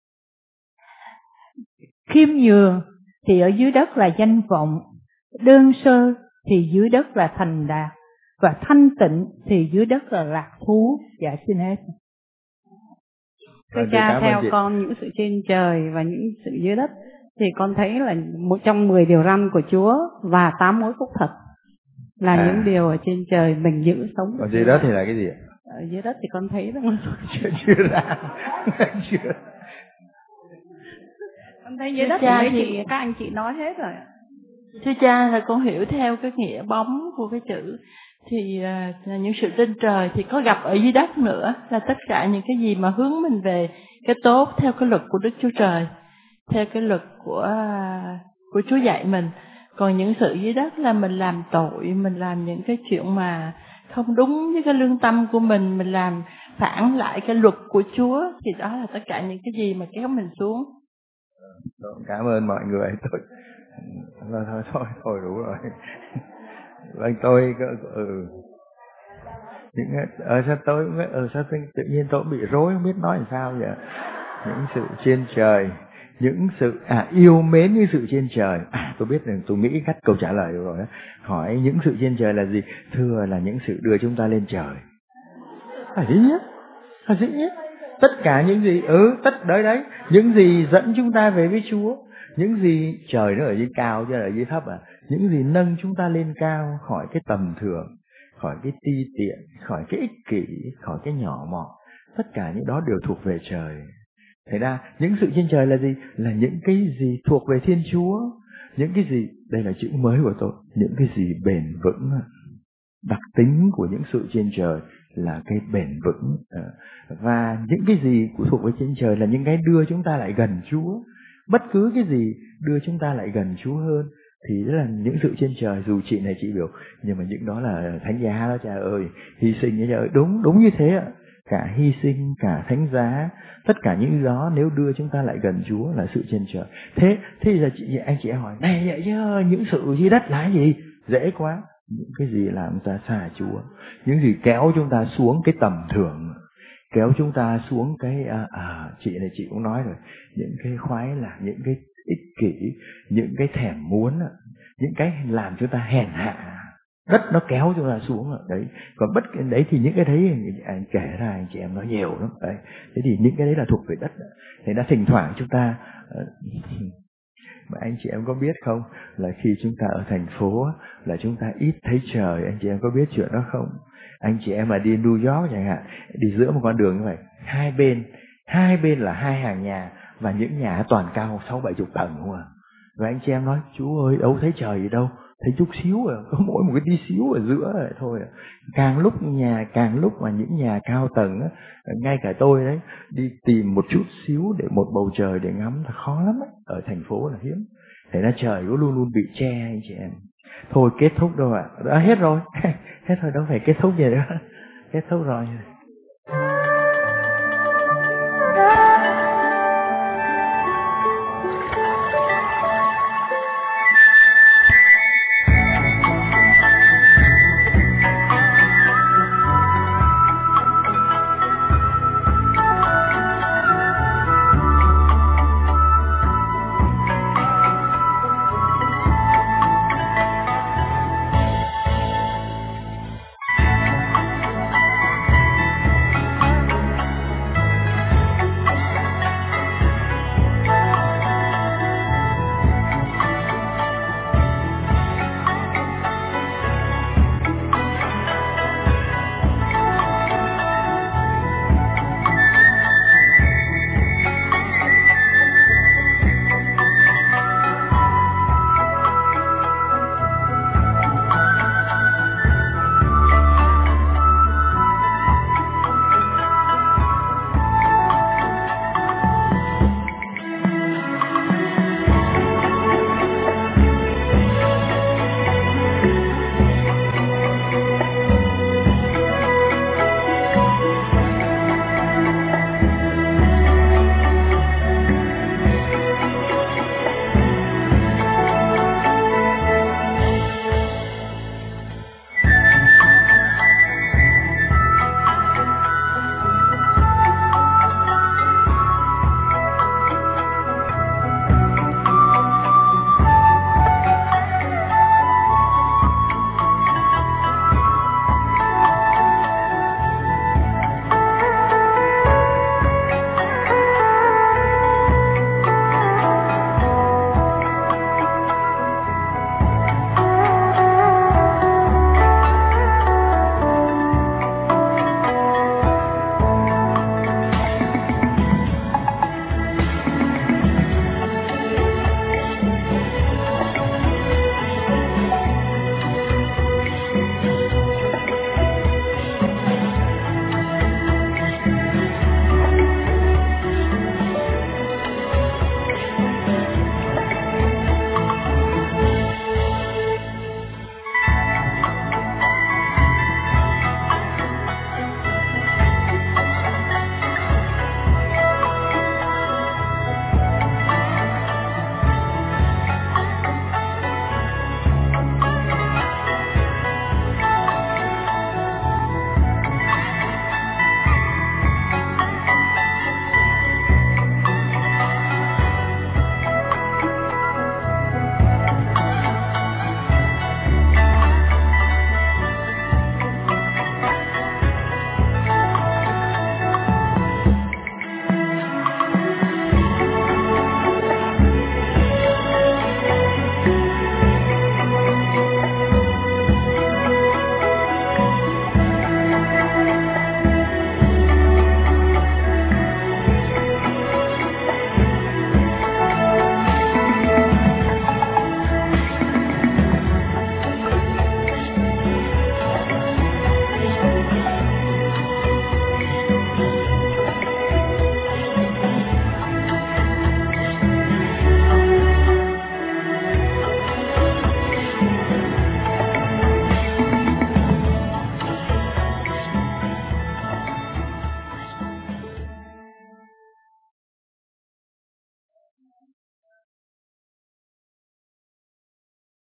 Khiêm nhường thì ở dưới đất là danh vọng. Đơn sơ thì dưới đất là thành đạt. Và thanh tịnh thì dưới đất là lạc thú. Dạ xin hết. Thưa cha, theo con những sự trên trời và những sự dưới đất thì con thấy là một trong mười điều răn của Chúa và tám mối phúc thật là à. những điều ở trên trời mình giữ sống. Còn dưới đất thì là cái gì ạ? Ở dưới đất thì con thấy rằng chưa chưa ra chưa. Con thấy dưới đất thì mấy chị các anh chị nói hết rồi. Thưa cha, là con hiểu theo cái nghĩa bóng của cái chữ thì uh, những sự trên trời thì có gặp ở dưới đất nữa, là tất cả những cái gì mà hướng mình về cái tốt theo cái luật của Đức Chúa Trời, theo cái luật của uh, của Chúa dạy mình. Còn những sự dưới đất là mình làm tội, mình làm những cái chuyện mà không đúng với cái lương tâm của mình, mình làm phản lại cái luật của Chúa, thì đó là tất cả những cái gì mà kéo mình xuống. Cảm ơn mọi người. Tôi thôi thôi thôi, thôi đủ rồi. Vâng, tôi ừ. những ở sao tôi ở sao tự nhiên tôi bị rối không biết nói làm sao vậy. Những sự trên trời, những sự à yêu mến những sự trên trời. À tôi biết rằng tôi nghĩ cách câu trả lời rồi đó. Hỏi những sự trên trời là gì? Thưa là những sự đưa chúng ta lên trời. Phải dĩ nhất, phải dĩ nhất. Tất cả những gì ừ tất đấy đấy, những gì dẫn chúng ta về với Chúa, những gì trời nó ở dưới cao chứ ở dưới thấp à, những gì nâng chúng ta lên cao khỏi cái tầm thường, khỏi cái ti tiện, khỏi cái ích kỷ, khỏi cái nhỏ mọn, tất cả những đó đều thuộc về trời. Thế ra những sự trên trời là gì? Là những cái gì thuộc về Thiên Chúa, những cái gì, đây là chữ mới của tôi, những cái gì bền vững. Đặc tính của những sự trên trời là cái bền vững. Và những cái gì phụ thuộc với trên trời là những cái đưa chúng ta lại gần Chúa. Bất cứ cái gì đưa chúng ta lại gần Chúa hơn thì đó là những sự trên trời, dù chị này chị biểu nhưng mà những đó là thánh giá đó cha ơi, hy sinh ấy cha ơi. Đúng, đúng như thế ạ. Cả hy sinh, cả thánh giá, tất cả những đó nếu đưa chúng ta lại gần Chúa là sự trên trời. Thế thế giờ chị, anh chị em hỏi này vậy chứ những sự dưới đất là cái gì? Dễ quá. Những cái gì làm chúng ta xa Chúa, những gì kéo chúng ta xuống cái tầm thường, kéo chúng ta xuống cái à, à chị này chị cũng nói rồi, những cái khoái lạc, những cái ích kỷ, những cái thèm muốn, những cái làm chúng ta hèn hạ, đất nó kéo chúng ta xuống ở đấy. Còn bất cái đấy thì những cái đấy anh kể ra anh chị em nói nhiều lắm đấy. Thế thì những cái đấy là thuộc về đất. Thế đã thỉnh thoảng chúng ta uh, mà anh chị em có biết không, là khi chúng ta ở thành phố là chúng ta ít thấy trời. Anh chị em có biết chuyện đó không? Anh chị em mà đi New York chẳng hạn, đi giữa một con đường như vậy, hai bên hai bên là hai hàng nhà, và những nhà toàn cao sáu bảy chục tầng không à. Và anh chị em nói chú ơi đâu thấy trời gì đâu, thấy chút xíu à, có mỗi một cái tí xíu ở giữa này thôi à. Càng lúc nhà càng lúc mà những nhà cao tầng á, ngay cả tôi đấy đi tìm một chút xíu để một bầu trời để ngắm là khó lắm á. Ở thành phố là hiếm. Thế ra trời cũng luôn luôn bị che anh chị em. Thôi kết thúc đâu ạ, à. Đã hết rồi. Hết rồi, đâu phải kết thúc gì nữa. Kết thúc rồi.